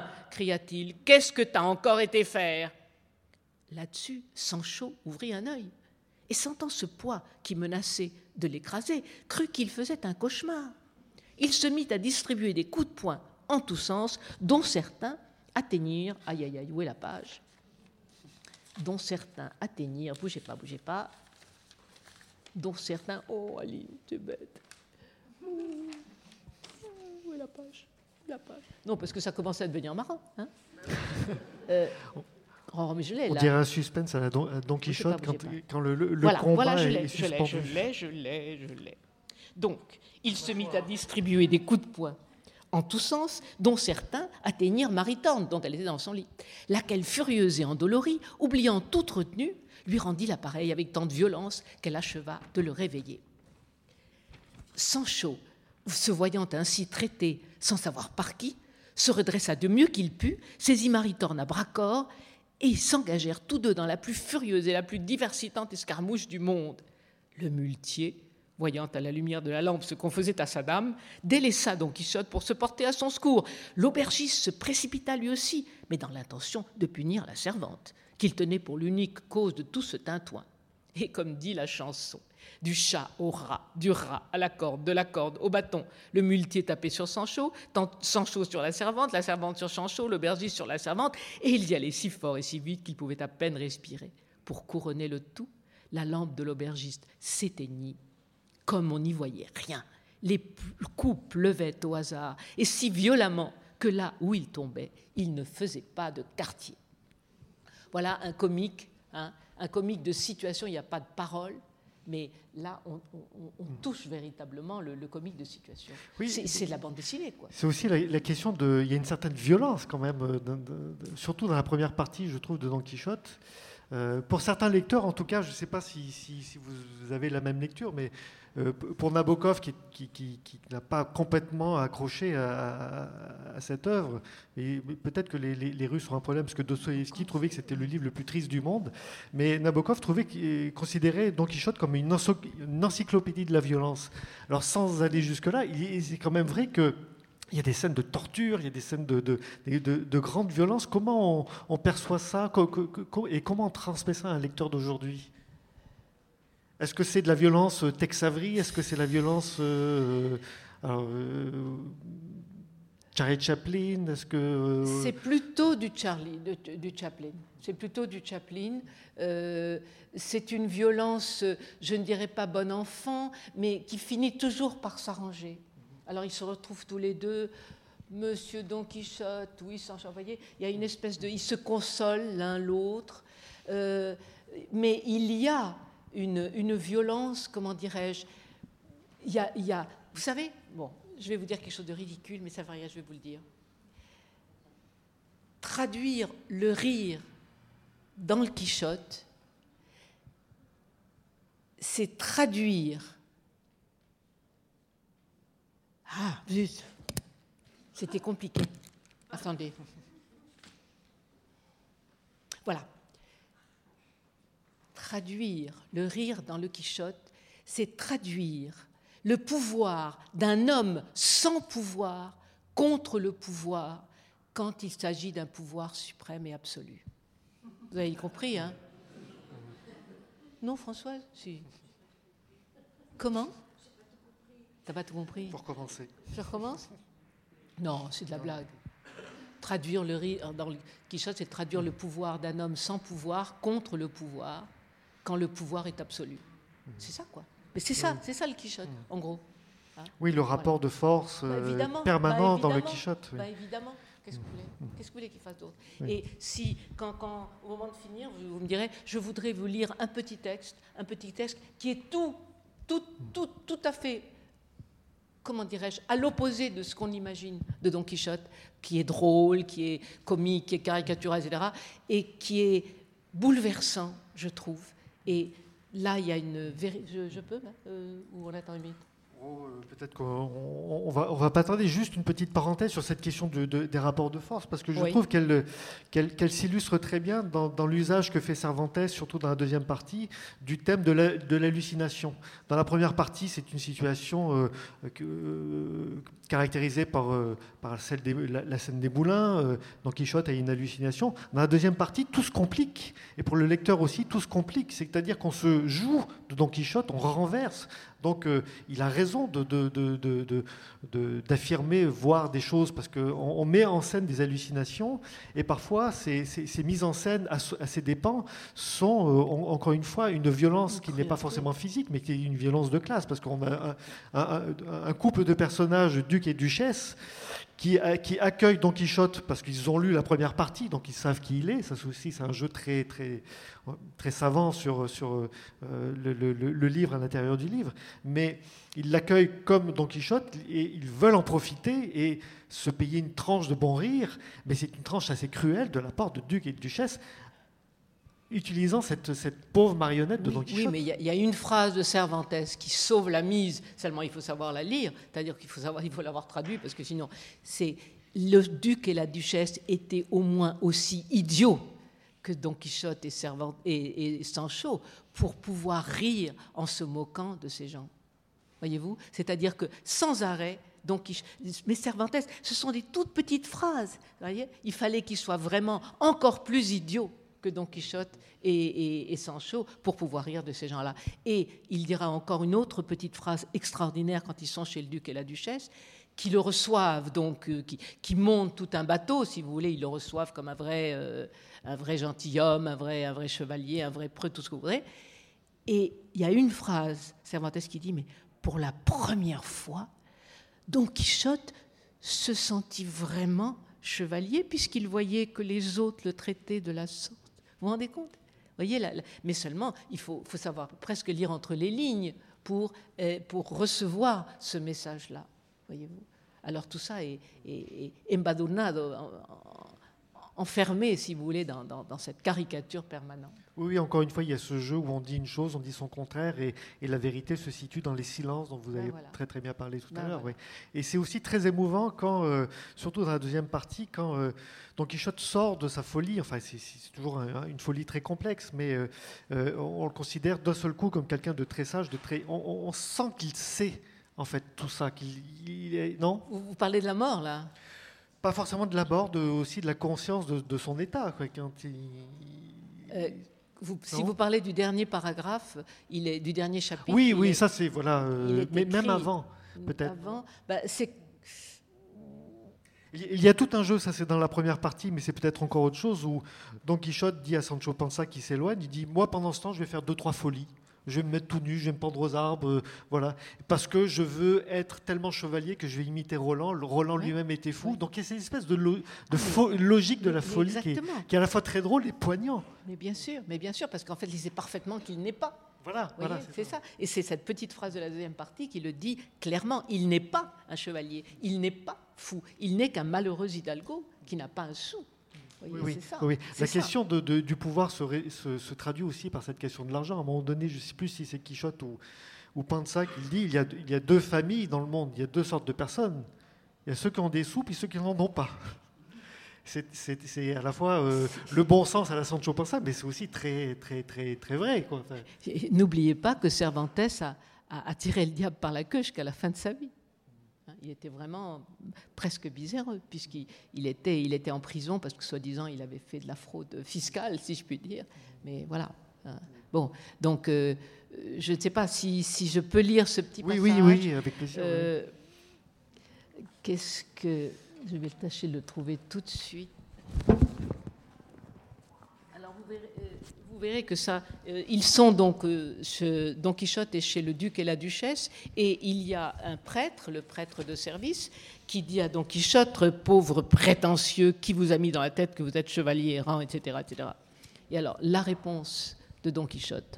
cria-t-il. « Qu'est-ce que t'as encore été faire ?» Là-dessus, Sancho ouvrit un œil et, sentant ce poids qui menaçait de l'écraser, crut qu'il faisait un cauchemar. Il se mit à distribuer des coups de poing en tous sens, dont certains atteignirent... Aïe, aïe, aïe, où est la page ? Dont certains atteignirent... Bougez pas. Dont certains... Oh, Aline, tu es bête. Où est la page ? Non, parce que ça commençait à devenir marrant. Hein. Mais je l'ai, là. On dirait un suspense à Don Quichotte quand le combat est suspendu. Je l'ai. Donc, il se mit à distribuer des coups de poing en tous sens, dont certains atteignirent Maritorne, dont elle était dans son lit, laquelle, furieuse et endolorie, oubliant toute retenue, lui rendit l'appareil avec tant de violence qu'elle acheva de le réveiller. Sancho, se voyant ainsi traité sans savoir par qui, se redressa de mieux qu'il put, saisit Maritorne à bras-corps et s'engagèrent tous deux dans la plus furieuse et la plus diversitante escarmouche du monde. Le muletier, voyant à la lumière de la lampe ce qu'on faisait à sa dame, délaissa Don Quichotte pour se porter à son secours. L'aubergiste se précipita lui aussi, mais dans l'intention de punir la servante, qu'il tenait pour l'unique cause de tout ce tintouin. Et comme dit la chanson, du chat au rat, du rat à la corde, de la corde au bâton, le muletier tapait sur Sancho, Sancho sur la servante sur Sancho, l'aubergiste sur la servante, et il y allait si fort et si vite qu'il pouvait à peine respirer. Pour couronner le tout, la lampe de l'aubergiste s'éteignit. Comme on n'y voyait rien, les coups pleuvaient au hasard, et si violemment que là où il tombait, il ne faisait pas de quartier. Voilà un comique de situation, il n'y a pas de parole, mais là, on touche véritablement le comique de situation. Oui, c'est de la bande dessinée, quoi. C'est aussi la question de... Il y a une certaine violence, quand même, surtout dans la première partie, je trouve, de Don Quichotte. Pour certains lecteurs, en tout cas, je ne sais pas si vous avez la même lecture, mais pour Nabokov, qui n'a pas complètement accroché à cette œuvre, et peut-être que les Russes ont un problème, parce que Dostoïevski trouvait que c'était le livre le plus triste du monde, mais Nabokov considérait Don Quichotte comme une encyclopédie de la violence. Alors sans aller jusque-là, c'est quand même vrai que il y a des scènes de torture, il y a des scènes de grande violence. Comment on perçoit ça et comment on transmet ça à un lecteur d'aujourd'hui ? Est-ce que c'est de la violence Tex Avery ? Est-ce que c'est la violence Charlie Chaplin ? Est-ce que c'est plutôt du Chaplin. C'est plutôt du Chaplin. C'est une violence, je ne dirais pas bon enfant, mais qui finit toujours par s'arranger. Alors ils se retrouvent tous les deux, Monsieur Don Quichotte, oui, Sancho, vous voyez, il y a une espèce de... Ils se consolent l'un l'autre, mais il y a une violence, comment dirais-je, il y a... Vous savez, bon, je vais vous dire quelque chose de ridicule, mais ça va rien, je vais vous le dire. Traduire le rire dans le Quichotte, c'est traduire... Ah, zut, c'était compliqué. Attendez. Voilà. Traduire le rire dans le Quichotte, c'est traduire le pouvoir d'un homme sans pouvoir contre le pouvoir quand il s'agit d'un pouvoir suprême et absolu. Vous avez compris, hein ? Non, Françoise ? Si. Comment ? T'as pas tout compris ? Pour commencer. Je recommence ? Non, c'est de la blague. Traduire le rire dans le Quichotte, c'est traduire le pouvoir d'un homme sans pouvoir contre le pouvoir quand le pouvoir est absolu. C'est ça, quoi. Mais c'est ça le Quichotte, en gros. Hein ? Oui, le rapport de force permanent dans le Quichotte. Oui. Évidemment. Qu'est-ce que vous voulez qu'il fasse d'autre ? Oui. Et si, quand, au moment de finir, vous me direz, je voudrais vous lire un petit texte qui est tout à fait, comment dirais-je, à l'opposé de ce qu'on imagine de Don Quichotte, qui est drôle, qui est comique, qui est caricatural, etc., et qui est bouleversant, je trouve. Et là, il y a une... Je peux, ou on attend une minute ? Peut-être qu'on va pas tarder. Juste une petite parenthèse sur cette question des rapports de force, parce que je trouve qu'elle s'illustre très bien dans l'usage que fait Cervantes, surtout dans la deuxième partie, du thème de l'hallucination. Dans la première partie, c'est une situation caractérisée par la scène des moulins. Don Quichotte a une hallucination. Dans la deuxième partie, tout se complique. Et pour le lecteur aussi, tout se complique. C'est-à-dire qu'on se joue de Don Quichotte, on renverse. Donc, il a raison d'affirmer, voir des choses, parce qu'on met en scène des hallucinations, et parfois, ces mises en scène à ses dépens sont, encore une fois, une violence qui n'est pas forcément physique, mais qui est une violence de classe, parce qu'on a un couple de personnages, duc et duchesse, qui accueillent Don Quichotte parce qu'ils ont lu la première partie, donc ils savent qui il est. Ça aussi, c'est un jeu très, très, très savant sur le livre à l'intérieur du livre. Mais ils l'accueillent comme Don Quichotte et ils veulent en profiter et se payer une tranche de bon rire. Mais c'est une tranche assez cruelle de la part de duc et de duchesse, utilisant cette pauvre marionnette de Don Quichotte. Oui, mais il y a une phrase de Cervantes qui sauve la mise, seulement il faut savoir la lire, c'est-à-dire qu'il faut l'avoir traduit, parce que sinon, c'est le duc et la duchesse étaient au moins aussi idiots que Don Quichotte et Sancho pour pouvoir rire en se moquant de ces gens. voyez-vous, c'est-à-dire que sans arrêt, mais Cervantes, ce sont des toutes petites phrases, voyez, il fallait qu'il soit vraiment encore plus idiot que Don Quichotte et Sancho pour pouvoir rire de ces gens-là. Et il dira encore une autre petite phrase extraordinaire quand ils sont chez le duc et la duchesse, qui le reçoivent, donc qui montent tout un bateau, si vous voulez, ils le reçoivent comme un vrai gentilhomme, un vrai chevalier, un vrai preux, tout ce que vous voudrez. Et il y a une phrase, Cervantes, qui dit, mais pour la première fois, Don Quichotte se sentit vraiment chevalier, puisqu'il voyait que les autres le traitaient de la sorte. Vous vous rendez compte ? Vous voyez, mais seulement, il faut savoir presque lire entre les lignes pour recevoir ce message-là, voyez-vous. Alors tout ça est embadurnado, enfermé, si vous voulez, dans cette caricature permanente. Oui, encore une fois, il y a ce jeu où on dit une chose, on dit son contraire, et la vérité se situe dans les silences dont vous avez très très bien parlé tout à l'heure. Voilà. Oui. Et c'est aussi très émouvant quand, surtout dans la deuxième partie, quand Don Quichotte sort de sa folie. Enfin, c'est toujours une folie très complexe, mais on le considère d'un seul coup comme quelqu'un de très sage, on sent qu'il sait en fait tout ça. Non ? Vous parlez de la mort là ? Pas forcément de la mort, aussi de la conscience de son état, quoi, quand si vous parlez du dernier paragraphe, du dernier chapitre. Oui, ça c'est voilà. Mais même avant, peut-être. Avant, il y a tout un jeu, ça c'est dans la première partie, mais c'est peut-être encore autre chose où Don Quichotte dit à Sancho Panza qui s'éloigne, il dit moi pendant ce temps je vais faire 2-3 folies. Je vais me mettre tout nu, je vais me pendre aux arbres, voilà, parce que je veux être tellement chevalier que je vais imiter Roland. Roland lui-même était fou, donc il y a cette espèce de logique de la folie qui est à la fois très drôle et poignant. Mais bien sûr, parce qu'en fait, il sait parfaitement qu'il n'est pas. Voilà, c'est ça. Et c'est cette petite phrase de la deuxième partie qui le dit clairement. Il n'est pas un chevalier, il n'est pas fou, il n'est qu'un malheureux hidalgo qui n'a pas un sou. Oui. La question du pouvoir se traduit aussi par cette question de l'argent. À un moment donné, je ne sais plus si c'est Quichotte ou Panza qui dit il y a deux familles dans le monde, il y a deux sortes de personnes. Il y a ceux qui ont des sous et ceux qui n'en ont pas. C'est à la fois le bon sens à la Sancho Panza, mais c'est aussi très, très, très, très vrai, quoi. Enfin, n'oubliez pas que Cervantes a tiré le diable par la queue jusqu'à la fin de sa vie. Il était vraiment presque miséreux, puisqu'il était en prison parce que, soi-disant, il avait fait de la fraude fiscale, si je puis dire. Mais voilà. Bon, donc, je ne sais pas si je peux lire ce petit passage. Oui, avec plaisir. Qu'est-ce que... Je vais tâcher de le trouver tout de suite. Alors, vous verrez que ça... ils sont donc... Don Quichotte est chez le duc et la duchesse, et il y a un prêtre, le prêtre de service, qui dit à Don Quichotte, pauvre prétentieux, qui vous a mis dans la tête que vous êtes chevalier errant, etc., etc. Et alors, la réponse de Don Quichotte.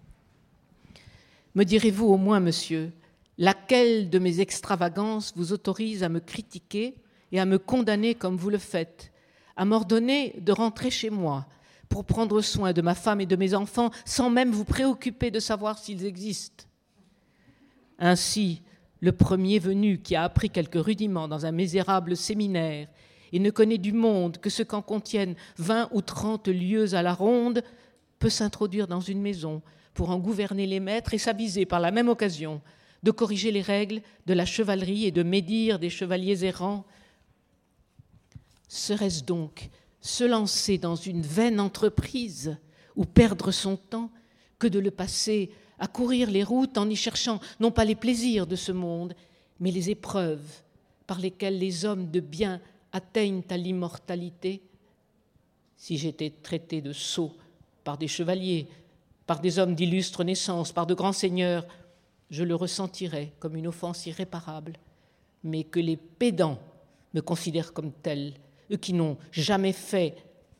Me direz-vous au moins, monsieur, laquelle de mes extravagances vous autorise à me critiquer et à me condamner comme vous le faites, à m'ordonner de rentrer chez moi pour prendre soin de ma femme et de mes enfants sans même vous préoccuper de savoir s'ils existent. Ainsi, le premier venu qui a appris quelques rudiments dans un misérable séminaire et ne connaît du monde que ce qu'en contiennent 20 ou 30 lieues à la ronde peut s'introduire dans une maison pour en gouverner les maîtres et s'aviser par la même occasion de corriger les règles de la chevalerie et de médire des chevaliers errants. Serait-ce donc se lancer dans une vaine entreprise ou perdre son temps que de le passer à courir les routes en y cherchant non pas les plaisirs de ce monde, mais les épreuves par lesquelles les hommes de bien atteignent à l'immortalité? Si j'étais traité de sot par des chevaliers, par des hommes d'illustre naissance, par de grands seigneurs, je le ressentirais comme une offense irréparable. Mais que les pédants me considèrent comme tel, eux qui n'ont jamais fait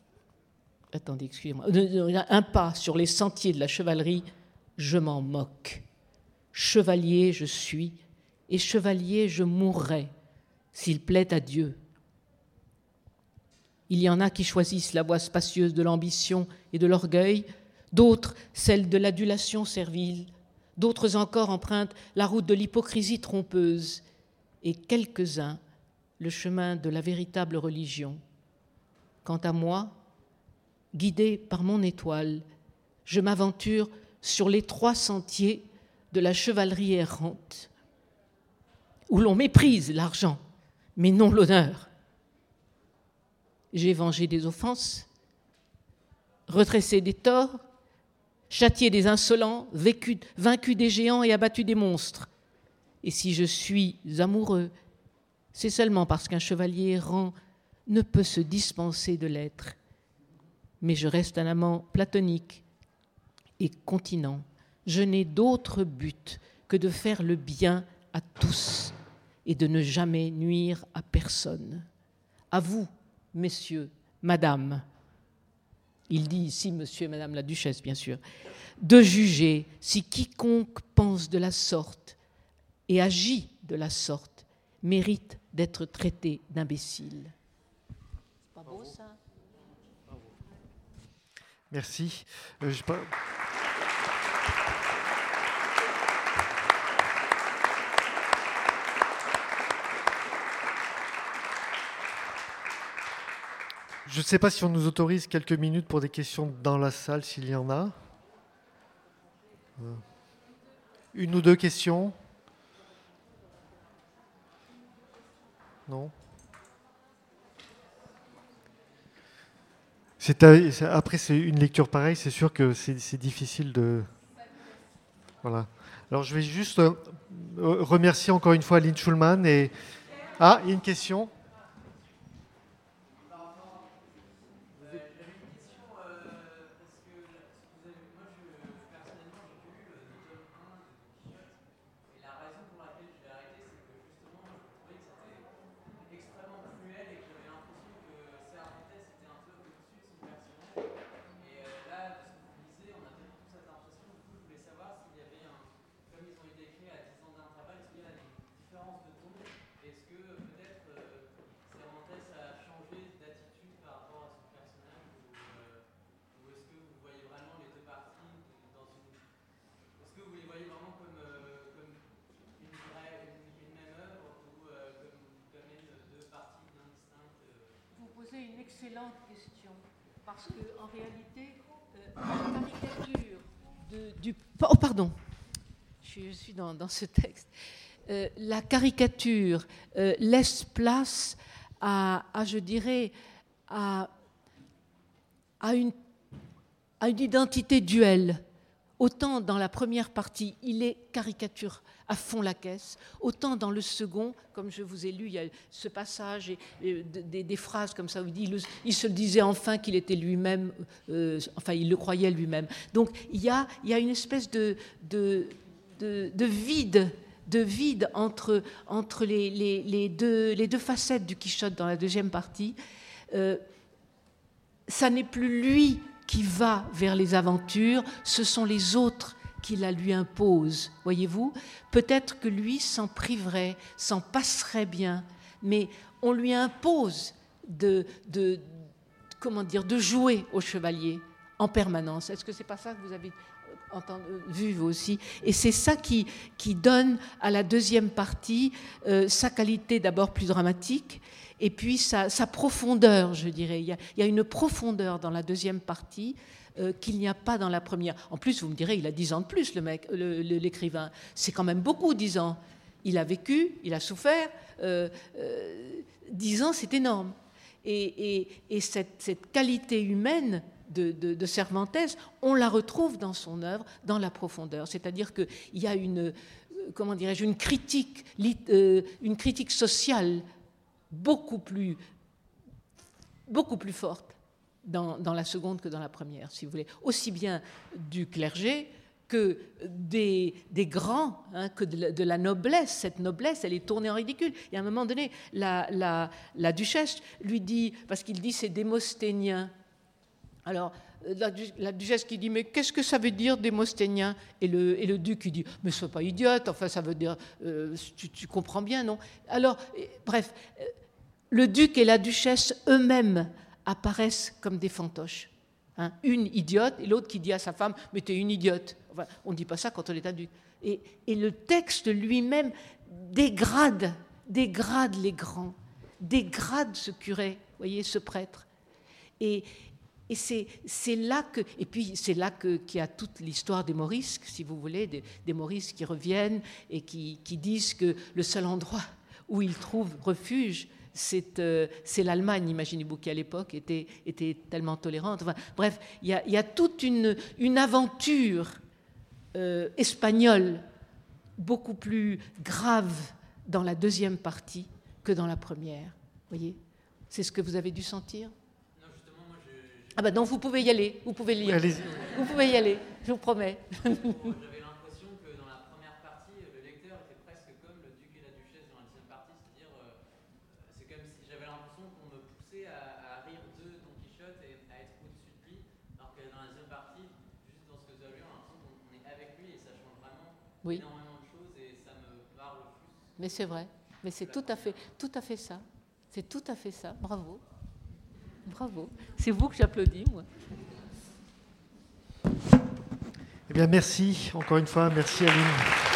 un pas sur les sentiers de la chevalerie, je m'en moque. Chevalier je suis, et chevalier je mourrai, s'il plaît à Dieu. Il y en a qui choisissent la voie spacieuse de l'ambition et de l'orgueil, d'autres celle de l'adulation servile, d'autres encore empruntent la route de l'hypocrisie trompeuse, et quelques-uns le chemin de la véritable religion. Quant à moi, guidé par mon étoile, je m'aventure sur les 3 sentiers de la chevalerie errante, où l'on méprise l'argent, mais non l'honneur. J'ai vengé des offenses, redressé des torts, châtié des insolents, vaincu des géants et abattu des monstres. Et si je suis amoureux, c'est seulement parce qu'un chevalier errant ne peut se dispenser de l'être. Mais je reste un amant platonique et continent. Je n'ai d'autre but que de faire le bien à tous et de ne jamais nuire à personne. À vous, messieurs, madame, il dit ici monsieur et madame la duchesse, bien sûr, de juger si quiconque pense de la sorte et agit de la sorte mérite d'être traité d'imbécile. C'est pas beau, ça ? Merci. Je ne sais pas si on nous autorise quelques minutes pour des questions dans la salle, s'il y en a. Une ou deux questions ? Non ? Après, c'est une lecture pareille, c'est sûr que c'est difficile de... Voilà. Alors, je vais juste remercier encore une fois Lynn Schulman. Ah, il y a une question ? Une excellente question, parce qu'en réalité, la caricature du... Oh, pardon, je suis dans ce texte. La caricature laisse place je dirais, à une identité duelle. Autant dans la première partie, il est caricature à fond la caisse, autant dans le second, comme je vous ai lu, il y a ce passage et des phrases comme ça où il se disait enfin qu'il était lui-même, enfin il le croyait lui-même. Donc il y a une espèce de vide entre les deux facettes du Quichotte dans la deuxième partie. Ça n'est plus lui qui va vers les aventures, ce sont les autres qui la lui imposent, voyez-vous. Peut-être que lui s'en priverait, s'en passerait bien, mais on lui impose de jouer au chevalier en permanence. Est-ce que c'est pas ça que vous avez vu vous aussi? Et c'est ça qui donne à la deuxième partie sa qualité d'abord plus dramatique, et puis sa profondeur, je dirais. Il y a une profondeur dans la deuxième partie qu'il n'y a pas dans la première. En plus, vous me direz, il a 10 ans de plus, l'écrivain. C'est quand même beaucoup, 10 ans. Il a vécu, il a souffert. 10 ans, c'est énorme. Et cette qualité humaine de Cervantes, on la retrouve dans son œuvre, dans la profondeur. C'est-à-dire qu'il y a une critique sociale beaucoup plus forte dans la seconde que dans la première, si vous voulez. Aussi bien du clergé que des grands, que de la noblesse. Cette noblesse, elle est tournée en ridicule. Et à un moment donné, la duchesse lui dit, parce qu'il dit c'est démosthénien. Alors, la duchesse qui dit, mais qu'est-ce que ça veut dire démosthénien? Et le duc qui dit, mais sois pas idiote, enfin ça veut dire, tu comprends bien, non? Alors, bref, le duc et la duchesse eux-mêmes apparaissent comme des fantoches. Une idiote et l'autre qui dit à sa femme, mais t'es une idiote. Enfin, on ne dit pas ça quand on est un duc. Et le texte lui-même dégrade les grands, dégrade ce curé, voyez, ce prêtre. Et Et c'est là que, et puis c'est là qu'il y a toute l'histoire des morisques, si vous voulez, des morisques qui reviennent et qui disent que le seul endroit où ils trouvent refuge, c'est l'Allemagne. Imaginez-vous qu'à l'époque était tellement tolérante. Enfin, bref, il y a toute une aventure espagnole beaucoup plus grave dans la deuxième partie que dans la première. Voyez, c'est ce que vous avez dû sentir. Ah ben donc vous pouvez y aller, vous pouvez lire. Allez-y. Vous pouvez y aller, je vous promets. J'avais l'impression que dans la première partie, le lecteur était presque comme le duc et la duchesse dans la deuxième partie, c'est-à-dire c'est comme si j'avais l'impression qu'on me poussait à rire de Don Quichotte et à être au-dessus de lui, alors que dans la deuxième partie, juste dans ce que vous avez lu, on a l'impression qu'on est avec lui et ça change vraiment énormément de choses et ça me parle plus. Mais c'est vrai, mais c'est tout à fait ça. C'est tout à fait ça, bravo. Bravo, c'est vous que j'applaudis, moi. Eh bien, merci, encore une fois, merci Aline.